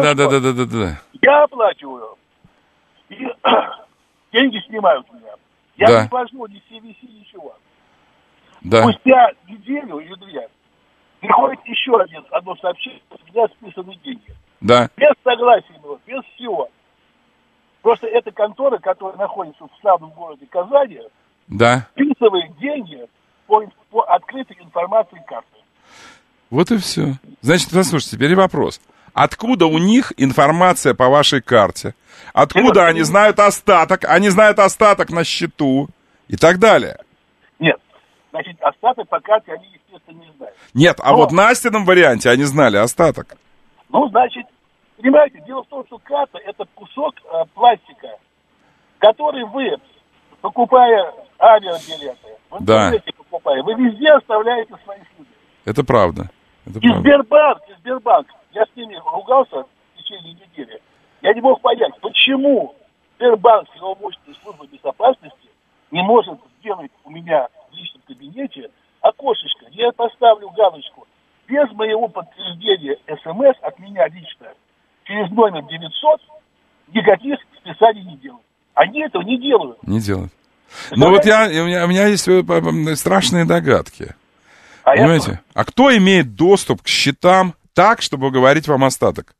Я оплачиваю. И деньги снимают у меня. Я не вложу ни CVC, ничего. Да. Спустя неделю или две приходит еще одно сообщение, у меня списаны деньги. Да. Без согласия его, без всего. Просто эта контора, которая находится в славном городе Казани, списывает деньги по открытой информации карты. Вот и все. Значит, послушайте, теперь вопрос. Откуда у них информация по вашей карте? Откуда они знают остаток? Они знают остаток на счету и так далее. Нет. Значит, остаток по карте они, естественно, не знают. Нет, а вот на Настином варианте они знали остаток. Ну, значит, понимаете, дело в том, что карта – это кусок пластика, который вы, покупая авиабилеты, в интернете покупая, вы везде оставляете свои следы. Это правда. Сбербанк, я с ними ругался в течение недели. Я не мог понять, почему Сбербанк с его мощной службой безопасности не может сделать у меня в личном кабинете окошечко, где я поставлю галочку без моего подтверждения СМС от меня лично через номер 900 никаких списаний не делать. Они этого не делают. Не делают. Но вот у меня есть страшные догадки. Понимаете? А кто имеет доступ к счетам так, чтобы говорить вам остаток?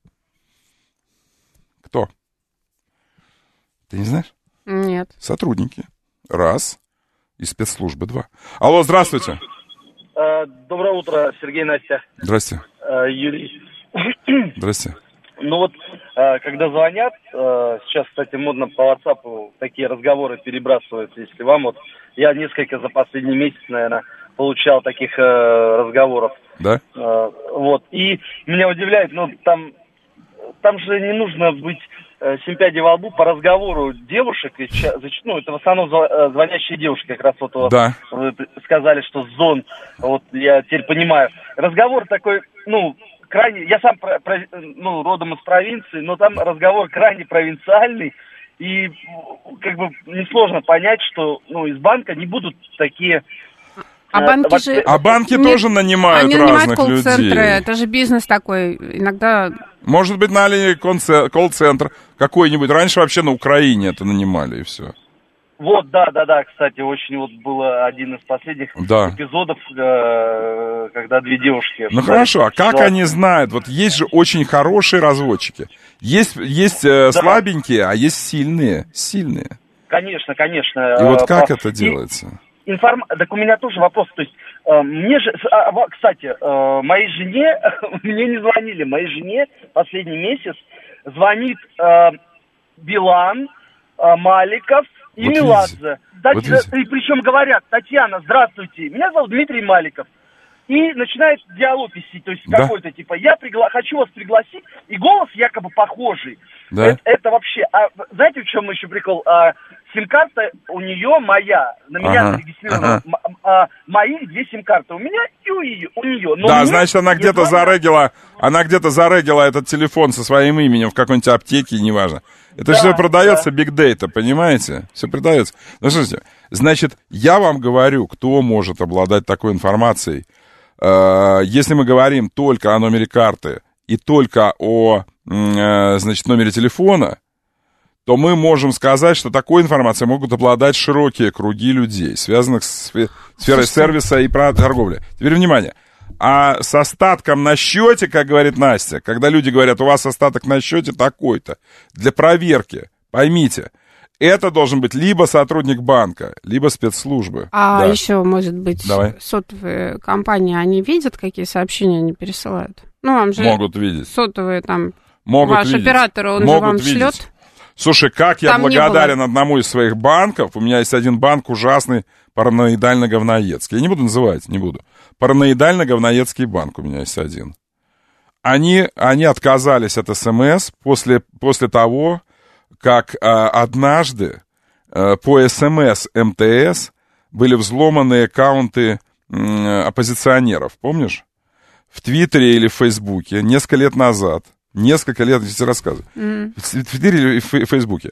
Кто? Ты не знаешь? Нет. Сотрудники. Раз. И спецслужбы. Два. Алло, здравствуйте. Доброе утро, Сергей, Настя. Здрасте. Юрий. Здрасте. Ну вот, когда звонят, сейчас, кстати, модно по WhatsApp такие разговоры перебрасываются, если вам вот, я несколько за последний месяц, наверное, получал таких разговоров. Да? Вот, и меня удивляет, ну, там же не нужно быть 7 пядей во лбу по разговору девушек, ну, это в основном звонящие девушки, как раз вот да. Вы сказали, что зон, вот я теперь понимаю. Разговор такой, ну, крайне, я сам родом из провинции, но там разговор крайне провинциальный, и как бы несложно понять, что из банка не будут такие... банки тоже нанимают разных людей. Это же бизнес такой, иногда... Может быть, на линии колл-центр какой-нибудь. Раньше вообще на Украине это нанимали, и все. Вот, да, кстати, очень вот было один из последних эпизодов, когда две девушки... Ну хорошо, а как они знают? Вот есть же очень хорошие разводчики. Есть слабенькие, а есть сильные. Конечно. И вот как это делается? Так у меня тоже вопрос, то есть мне же, кстати, моей жене, мне не звонили, моей жене последний месяц звонит Билан, Маликов и вот Меладзе. И причем говорят: Татьяна, здравствуйте, меня зовут Дмитрий Маликов. И начинает диалог вести, то есть какой-то типа: я хочу вас пригласить, и голос якобы похожий. Да? Это вообще... А знаете, в чем еще прикол? Сим-карта у нее моя, на меня зарегистрирована. Моих 2 сим-карты, у меня и у нее. Но да, значит, она где-то зарегила этот телефон со своим именем в какой-нибудь аптеке, неважно. Это все продается, big data, понимаете? Все продается. Ну, слушайте, значит, я вам говорю, кто может обладать такой информацией. Если мы говорим только о номере карты и только о, значит, номере телефона, то мы можем сказать, что такой информацией могут обладать широкие круги людей, связанных с сферой сервиса и торговли. Теперь внимание. А с остатком на счете, как говорит Настя, когда люди говорят: у вас остаток на счете такой-то, для проверки, поймите, это должен быть либо сотрудник банка, либо спецслужбы. А еще, может быть, сотовые компании, они видят, какие сообщения они пересылают? Ну, вам же могут видеть. Сотовые там, ваш оператор, он же вам шлет. Слушай, как я благодарен одному из своих банков. У меня есть один банк ужасный, параноидально-говноедский. Я не буду называть, Параноидально-говноедский банк у меня есть один. Они отказались от СМС после того, как однажды по СМС МТС были взломаны аккаунты оппозиционеров, помнишь? В Твиттере или в Фейсбуке несколько лет, я тебе рассказываю. В Твиттере или в Фейсбуке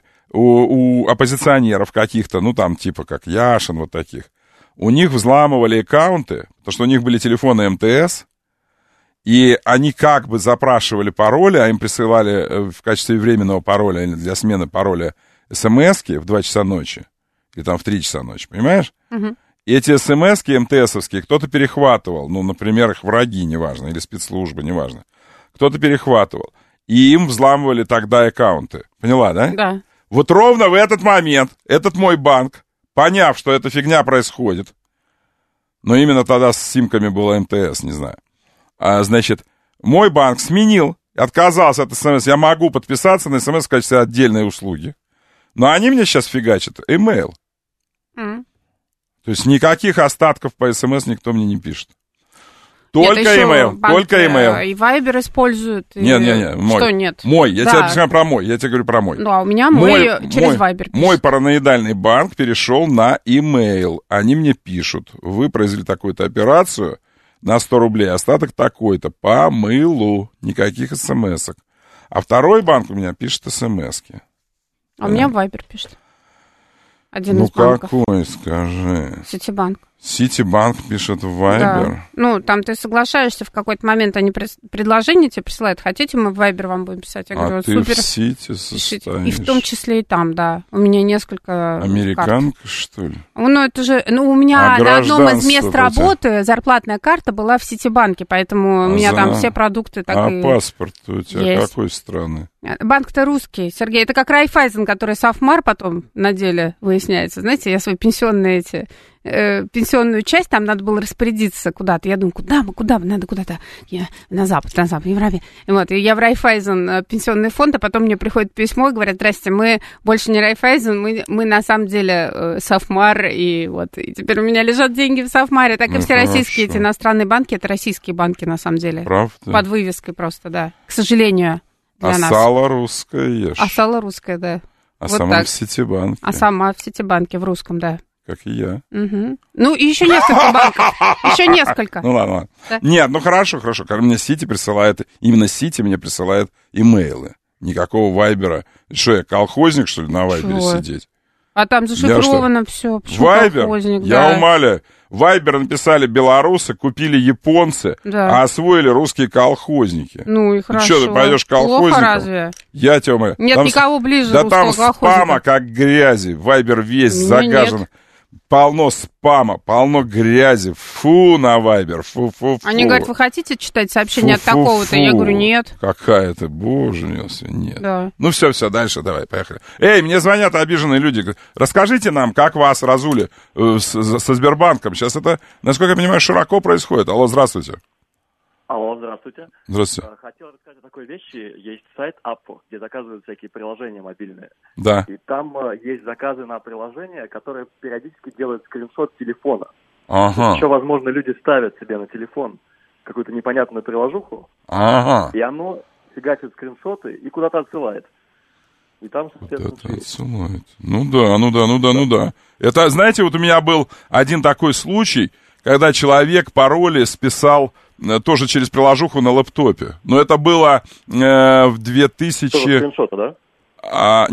у оппозиционеров каких-то, ну там типа как Яшин, вот таких, у них взламывали аккаунты, потому что у них были телефоны МТС, и они как бы запрашивали пароли, а им присылали в качестве временного пароля или для смены пароля СМСки в 2 часа ночи, или там в 3 часа ночи, понимаешь? И эти СМСки МТСовские кто-то перехватывал, ну, например, их враги, неважно, или спецслужбы, неважно. Кто-то перехватывал, и им взламывали тогда аккаунты. Поняла, да? Да. Вот ровно в этот момент этот мой банк, поняв, что эта фигня происходит, но именно тогда с симками было МТС, не знаю, значит, мой банк сменил, отказался от СМС. Я могу подписаться на СМС в качестве отдельной услуги, но они мне сейчас фигачат email. То есть никаких остатков по СМС никто мне не пишет. Только email, только email. И Viber используют. Нет, мой. Что нет? Мой, я тебе объясняю про мой, я тебе говорю про мой. Да, у меня мой через Viber пишет. Мой параноидальный банк перешел на email. Они мне пишут: вы произвели такую-то операцию на 100 рублей, остаток такой-то, по мылу, никаких смс-ок. А второй банк у меня пишет смс-ки. А у меня Viber пишет. Один из банков. Ну какой, скажи? Ситибанк. Ситибанк пишет в Viber. Да. Ну, там ты соглашаешься, в какой-то момент они предложение тебе присылают. Хотите, мы в Viber вам будем писать? Я говорю, ты супер. В Сити состоишь. И в том числе и там, да. У меня несколько Американка, карт. что ли? Ну, это же... Ну, у меня на одном из мест работы зарплатная карта была в Ситибанке, поэтому у меня там все продукты так и... Паспорт у тебя есть. Какой страны? Банк-то русский, Сергей. Это как Райфайзен, который Сафмар потом на деле выясняется. Знаете, я свои пенсионную часть, там надо было распорядиться куда-то. Я думаю, куда мы, надо куда-то на запад, в Европе. Вот, и я в Райфайзен пенсионный фонд, а потом мне приходит письмо и говорят, здрасте, мы больше не Райфайзен, мы на самом деле Сафмар, и вот, и теперь у меня лежат деньги в Сафмаре, так и все российские эти иностранные банки, это российские банки на самом деле. Правда? Под вывеской просто, да, к сожалению. Сало русское ешь. Сало русское, да. А вот сама так. в Ситибанке. А сама в Ситибанке, в русском, да. Как и я. Угу. Ну, и еще несколько банков. Еще несколько. Ну, ладно. Да. Нет, ну, хорошо. Когда мне Сити присылает, именно Сити мне присылает имейлы. Никакого Вайбера. Что, я колхозник, что ли, на Вайбере сидеть? А там зашифровано все. Вайбер? Я умоляю. Вайбер написали белорусы, купили японцы, а освоили русские колхозники. Ну и хорошо. Что, ты пойдешь колхозником? Плохо разве? Я тебя умоляю. Нет там, никого ближе да русского там спама как грязи. Вайбер весь загажен. Нет. Полно спама, полно грязи. Фу на Вайбер, фу. Они говорят, вы хотите читать сообщение от такого-то? Я говорю, нет. Какая-то, боже мой, нет. Да. Ну все, дальше, давай, поехали. Эй, мне звонят обиженные люди. Расскажите нам, как вас разули со Сбербанком. Сейчас это, насколько я понимаю, широко происходит. Алло, здравствуйте. Алло, здравствуйте. Здравствуйте. Хотел рассказать о такой вещи. Есть сайт Apple, где заказывают всякие приложения мобильные. Да. И там есть заказы на приложения, которые периодически делают скриншот телефона. Ага. Еще, возможно, люди ставят себе на телефон какую-то непонятную приложуху. Ага. И оно фигачит скриншоты и куда-то отсылает. И там, соответственно, вот отсылает. Ну да. Это, знаете, вот у меня был один такой случай, когда человек пароли списал тоже через приложуху на лэптопе. Но это было в 2000... Тоже скриншоты, да?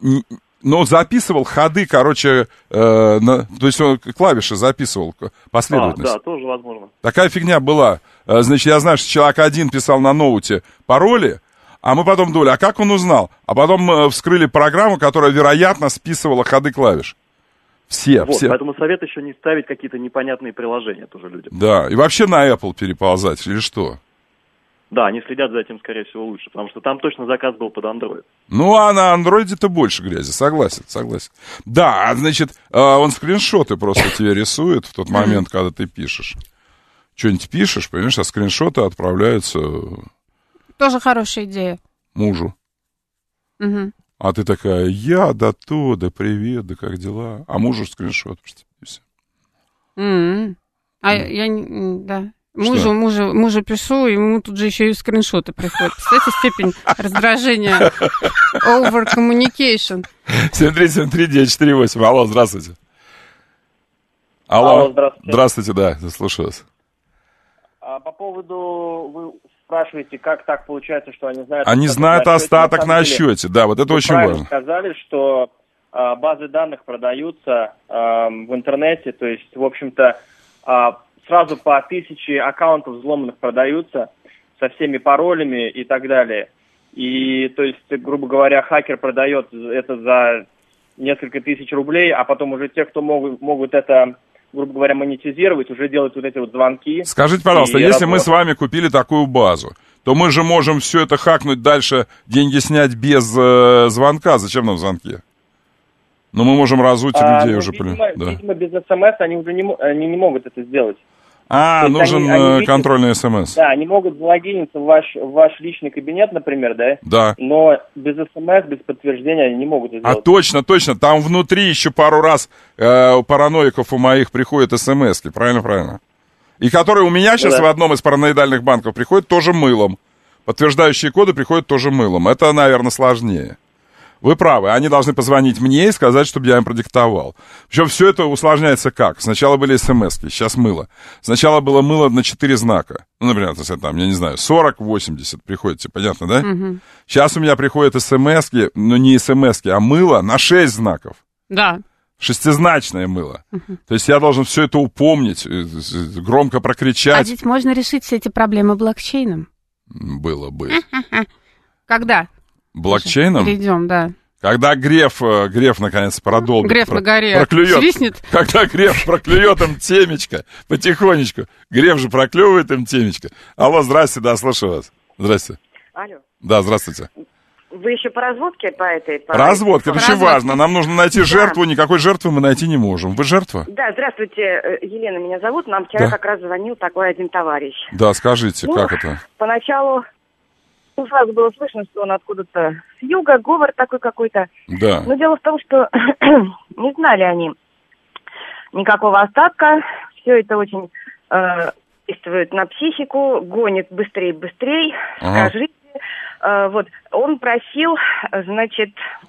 Ну, записывал ходы, короче, то есть он клавиши записывал, последовательность. Да, тоже возможно. Такая фигня была. Значит, я знаю, что человек один писал на ноуте пароли, а мы потом думали, а как он узнал? А потом вскрыли программу, которая, вероятно, списывала ходы клавиш. Все. Поэтому совет еще не ставить какие-то непонятные приложения тоже людям. Да, и вообще на Apple переползать, или что? Да, они следят за этим, скорее всего, лучше, потому что там точно заказ был под Android. Ну, а на Android-то больше грязи, согласен. Да, значит, он скриншоты просто тебе рисует в тот момент, когда ты пишешь. Что-нибудь пишешь, понимаешь, а скриншоты отправляются... Тоже хорошая идея. Мужу. Угу. А ты такая, да привет, да как дела? А мужу скриншот. И все. А я не... Да. Мужу пишу, ему тут же еще и скриншоты приходят. Представляете, степень раздражения. Over communication. 7373948. Алло, здравствуйте. Алло, здравствуйте. Здравствуйте, да, слушаю вас. По поводу... Вы спрашиваете, как так получается, что они знают... Они знают остаток на счете, да, вот это очень важно. Вы сказали, что базы данных продаются в интернете, то есть, в общем-то, сразу по 1000 аккаунтов взломанных продаются со всеми паролями и так далее. И, то есть, грубо говоря, хакер продает это за несколько тысяч рублей, а потом уже те, кто могут это... грубо говоря, монетизировать, уже делать вот эти вот звонки. Скажите, пожалуйста, если мы с вами купили такую базу, то мы же можем все это хакнуть дальше, деньги снять без звонка. Зачем нам звонки? Но мы можем разуть людей уже. Видимо, без СМС они уже не могут это сделать. Нужен контрольный СМС. Да, они могут залогиниться в ваш личный кабинет, например, да? Да. Но без СМС, без подтверждения они не могут это сделать. Точно. Там внутри еще пару раз у параноиков у моих приходят СМСки, правильно. И которые у меня сейчас в одном из параноидальных банков приходят тоже мылом. Подтверждающие коды приходят тоже мылом. Это, наверное, сложнее. Вы правы, они должны позвонить мне и сказать, чтобы я им продиктовал. Причем все это усложняется как? Сначала были смс-ки, сейчас мыло. Сначала было мыло на 4 знака. Ну, например, там, я не знаю, 40-80 приходите, понятно, да? Угу. Сейчас у меня приходят смс-ки, но не смс-ки, а мыло на 6 знаков. Да. шестизначное мыло. То есть я должен все это упомнить, громко прокричать. А ведь можно решить все эти проблемы блокчейном. Было бы. Когда? Блокчейном? Перейдем, да. Когда Греф наконец продолбит. Греф на горе проклюет, свистнет. Когда Греф проклюет им темечко потихонечку. Греф же проклевывает им темечко. Алло, здрасте, да, слушаю вас. Здрасте. Алло. Да, здравствуйте. Вы еще по разводке по этой? Разводка, это очень важно. Нам нужно найти жертву, никакой жертвы мы найти не можем. Вы жертва? Да, здравствуйте, Елена меня зовут. Нам вчера как раз звонил такой один товарищ. Да, скажите, как это? Поначалу сразу было слышно, что он откуда-то с юга, говор такой какой-то. Да. Но дело в том, что не знали они никакого остатка. Все это очень действует на психику, гонит быстрее и быстрее. Ага. Скажите. Вот, он просил, значит,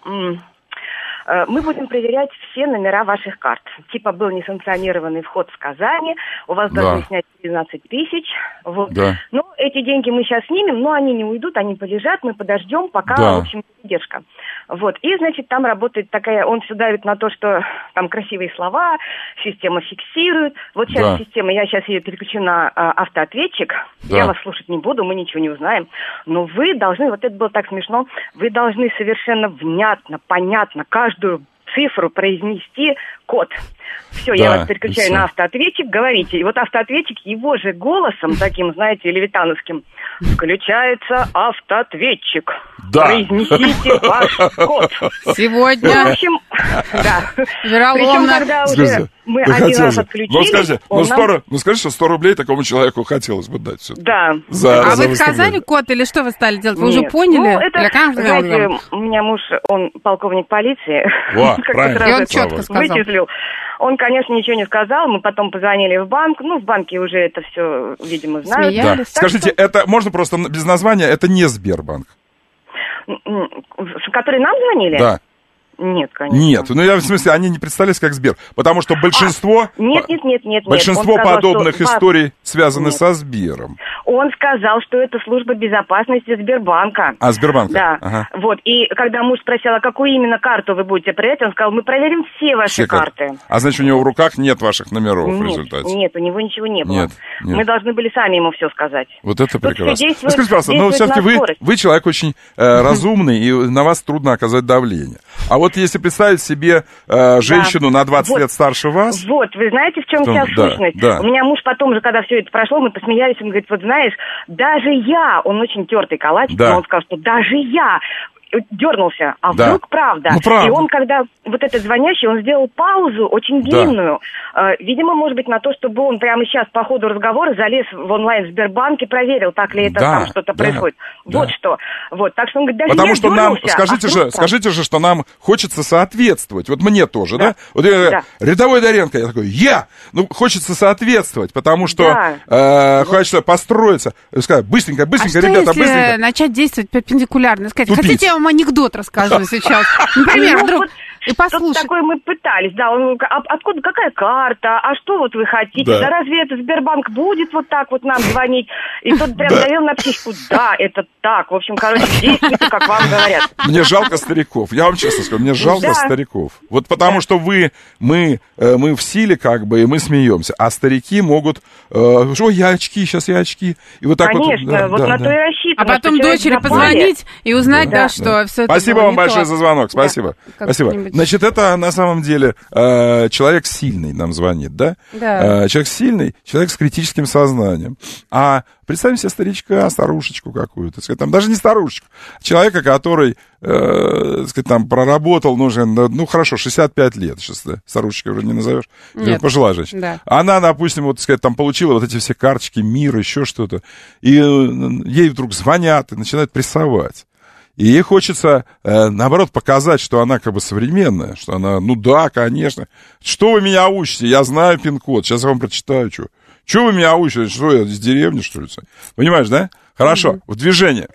мы будем проверять все номера ваших карт. Типа был несанкционированный вход в Казани, у вас должны снять 13 тысяч. Вот. Да. Ну, эти деньги мы сейчас снимем, но они не уйдут, они полежат, мы подождем, пока, в общем, задержка. Вот, и, значит, там работает такая, он все давит на то, что там красивые слова, система фиксирует. Вот сейчас система, я сейчас ее переключу на автоответчик, я вас слушать не буду, мы ничего не узнаем, но вы должны, вот это было так смешно, вы должны совершенно внятно, понятно, каждую цифру произнести код. Все, я вас переключаю на автоответчик, говорите. И вот автоответчик его же голосом, таким, знаете, левитановским, включается автоответчик. Да. Произнесите ваш код. Сегодня. Ну, в общем, да. Причем, когда уже мы один раз отключили... скажите, что 100 рублей такому человеку хотелось бы дать. Да. А вы сказали код или что вы стали делать? Вы уже поняли? Ну, это, знаете, у меня муж, он полковник полиции. Правильно. И он четко сказал. Вычислил. Он, конечно, ничего не сказал. Мы потом позвонили в банк. Ну, в банке уже это все, видимо, знают. Да. Скажите, это можно просто без названия, это не Сбербанк? Которые нам звонили? Да. Нет, конечно. Нет, ну я в смысле, они не представлялись как Сбер, потому что большинство... Нет. Большинство сказал, подобных историй связаны со Сбером. Он сказал, что это служба безопасности Сбербанка. А, Сбербанка? Да. Ага. Вот, и когда муж спросил, а какую именно карту вы будете проверять, он сказал, мы проверим все ваши карты. А значит, у него в руках нет ваших номеров в результате? Нет, у него ничего не было. Нет. Мы должны были сами ему все сказать. Вот это прекрасно. Скажите, пожалуйста, но все-таки вы человек очень разумный, и на вас трудно оказать давление. А вот если представить себе женщину на 20 лет старше вас... Вот, вы знаете, в чем вся сущность? Да. У меня муж потом же, когда все это прошло, мы посмеялись, он говорит, вот знаешь, даже я, он очень тертый калачик, но он сказал, что даже я дернулся, а вдруг правда. Ну, правда. И он, когда вот этот звонящий, он сделал паузу очень длинную. Видимо, может быть, на то, чтобы он прямо сейчас по ходу разговора залез в онлайн Сбербанк и проверил, так ли это там что-то происходит. Вот что. Вот, так что он говорит, даже потому я что нам, дернулся, скажите же, что нам хочется соответствовать. Вот мне тоже, да? Вот я, рядовой Доренко, я такой, хочется соответствовать, потому что хочется построиться. Сказать, быстренько, ребята, быстренько. Если начать действовать перпендикулярно, сказать, хотите, я вам анекдот расскажу сейчас? Например, вдруг... И послушай. Такое мы пытались, да, он, откуда, какая карта, а что вот вы хотите, да разве это Сбербанк будет вот так вот нам звонить? И тот прям давил на психику, да, это так, в общем, действуйте, как вам говорят. Мне жалко стариков, я вам честно скажу, мне жалко стариков. Вот потому что мы в силе как бы, и мы смеемся, а старики могут, я очки, сейчас я очки. И вот так конечно, вот на то и рассчитано. А потом дочери позвонить и узнать, что все это Спасибо вам большое за звонок, спасибо. Спасибо. Значит, это на самом деле человек сильный нам звонит, да? Да. Человек сильный, человек с критическим сознанием. А представим себе старичка, старушечку какую-то, сказать, там, даже не старушечку, человека, который, сказать, там, проработал, хорошо, 65 лет, сейчас, да, старушечкой уже не назовешь, пожилая женщина. Да. Она, допустим, вот, сказать, там, получила вот эти все карточки мира, еще что-то, и ей вдруг звонят и начинают прессовать. И ей хочется, наоборот, показать, что она как бы современная, что она, да, конечно. Что вы меня учите? Я знаю пин-код, сейчас я вам прочитаю, что. Что вы меня учите? Что, я из деревни, что ли? Понимаешь, да? Хорошо, в движение.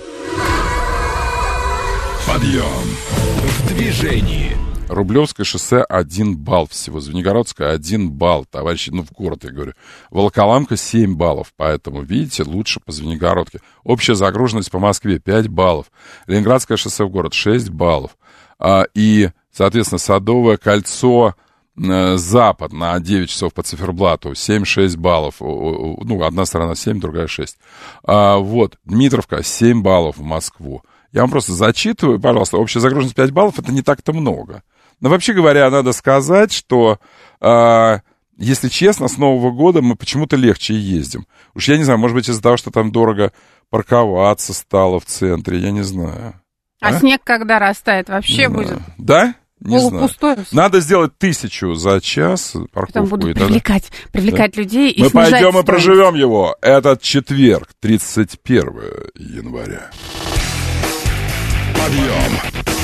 Подъем в движении. Рублевское шоссе 1 балл всего. Звенигородское 1 балл. Товарищи, в город, я говорю. Волоколамка 7 баллов. Поэтому, видите, лучше по Звенигородке. Общая загруженность по Москве 5 баллов. Ленинградское шоссе в город 6 баллов. И Соответственно, Садовое кольцо, Запад на 9 часов по циферблату, 7-6 баллов. Ну, одна сторона 7, другая 6. Вот, Дмитровка, 7 баллов в Москву. Я вам просто зачитываю, пожалуйста, общая загруженность 5 баллов, это не так-то много. Но вообще говоря, надо сказать, что, если честно, с Нового года мы почему-то легче ездим. Уж я не знаю, может быть, из-за того, что там дорого парковаться стало в центре, я не знаю. А снег когда растает, вообще будет? Да? Не знаю. Надо сделать 1000 за час парковку. Потом будут привлекать людей и мы снижать пойдем стоимость. и проживем его. Этот четверг, 31 января. Подъем.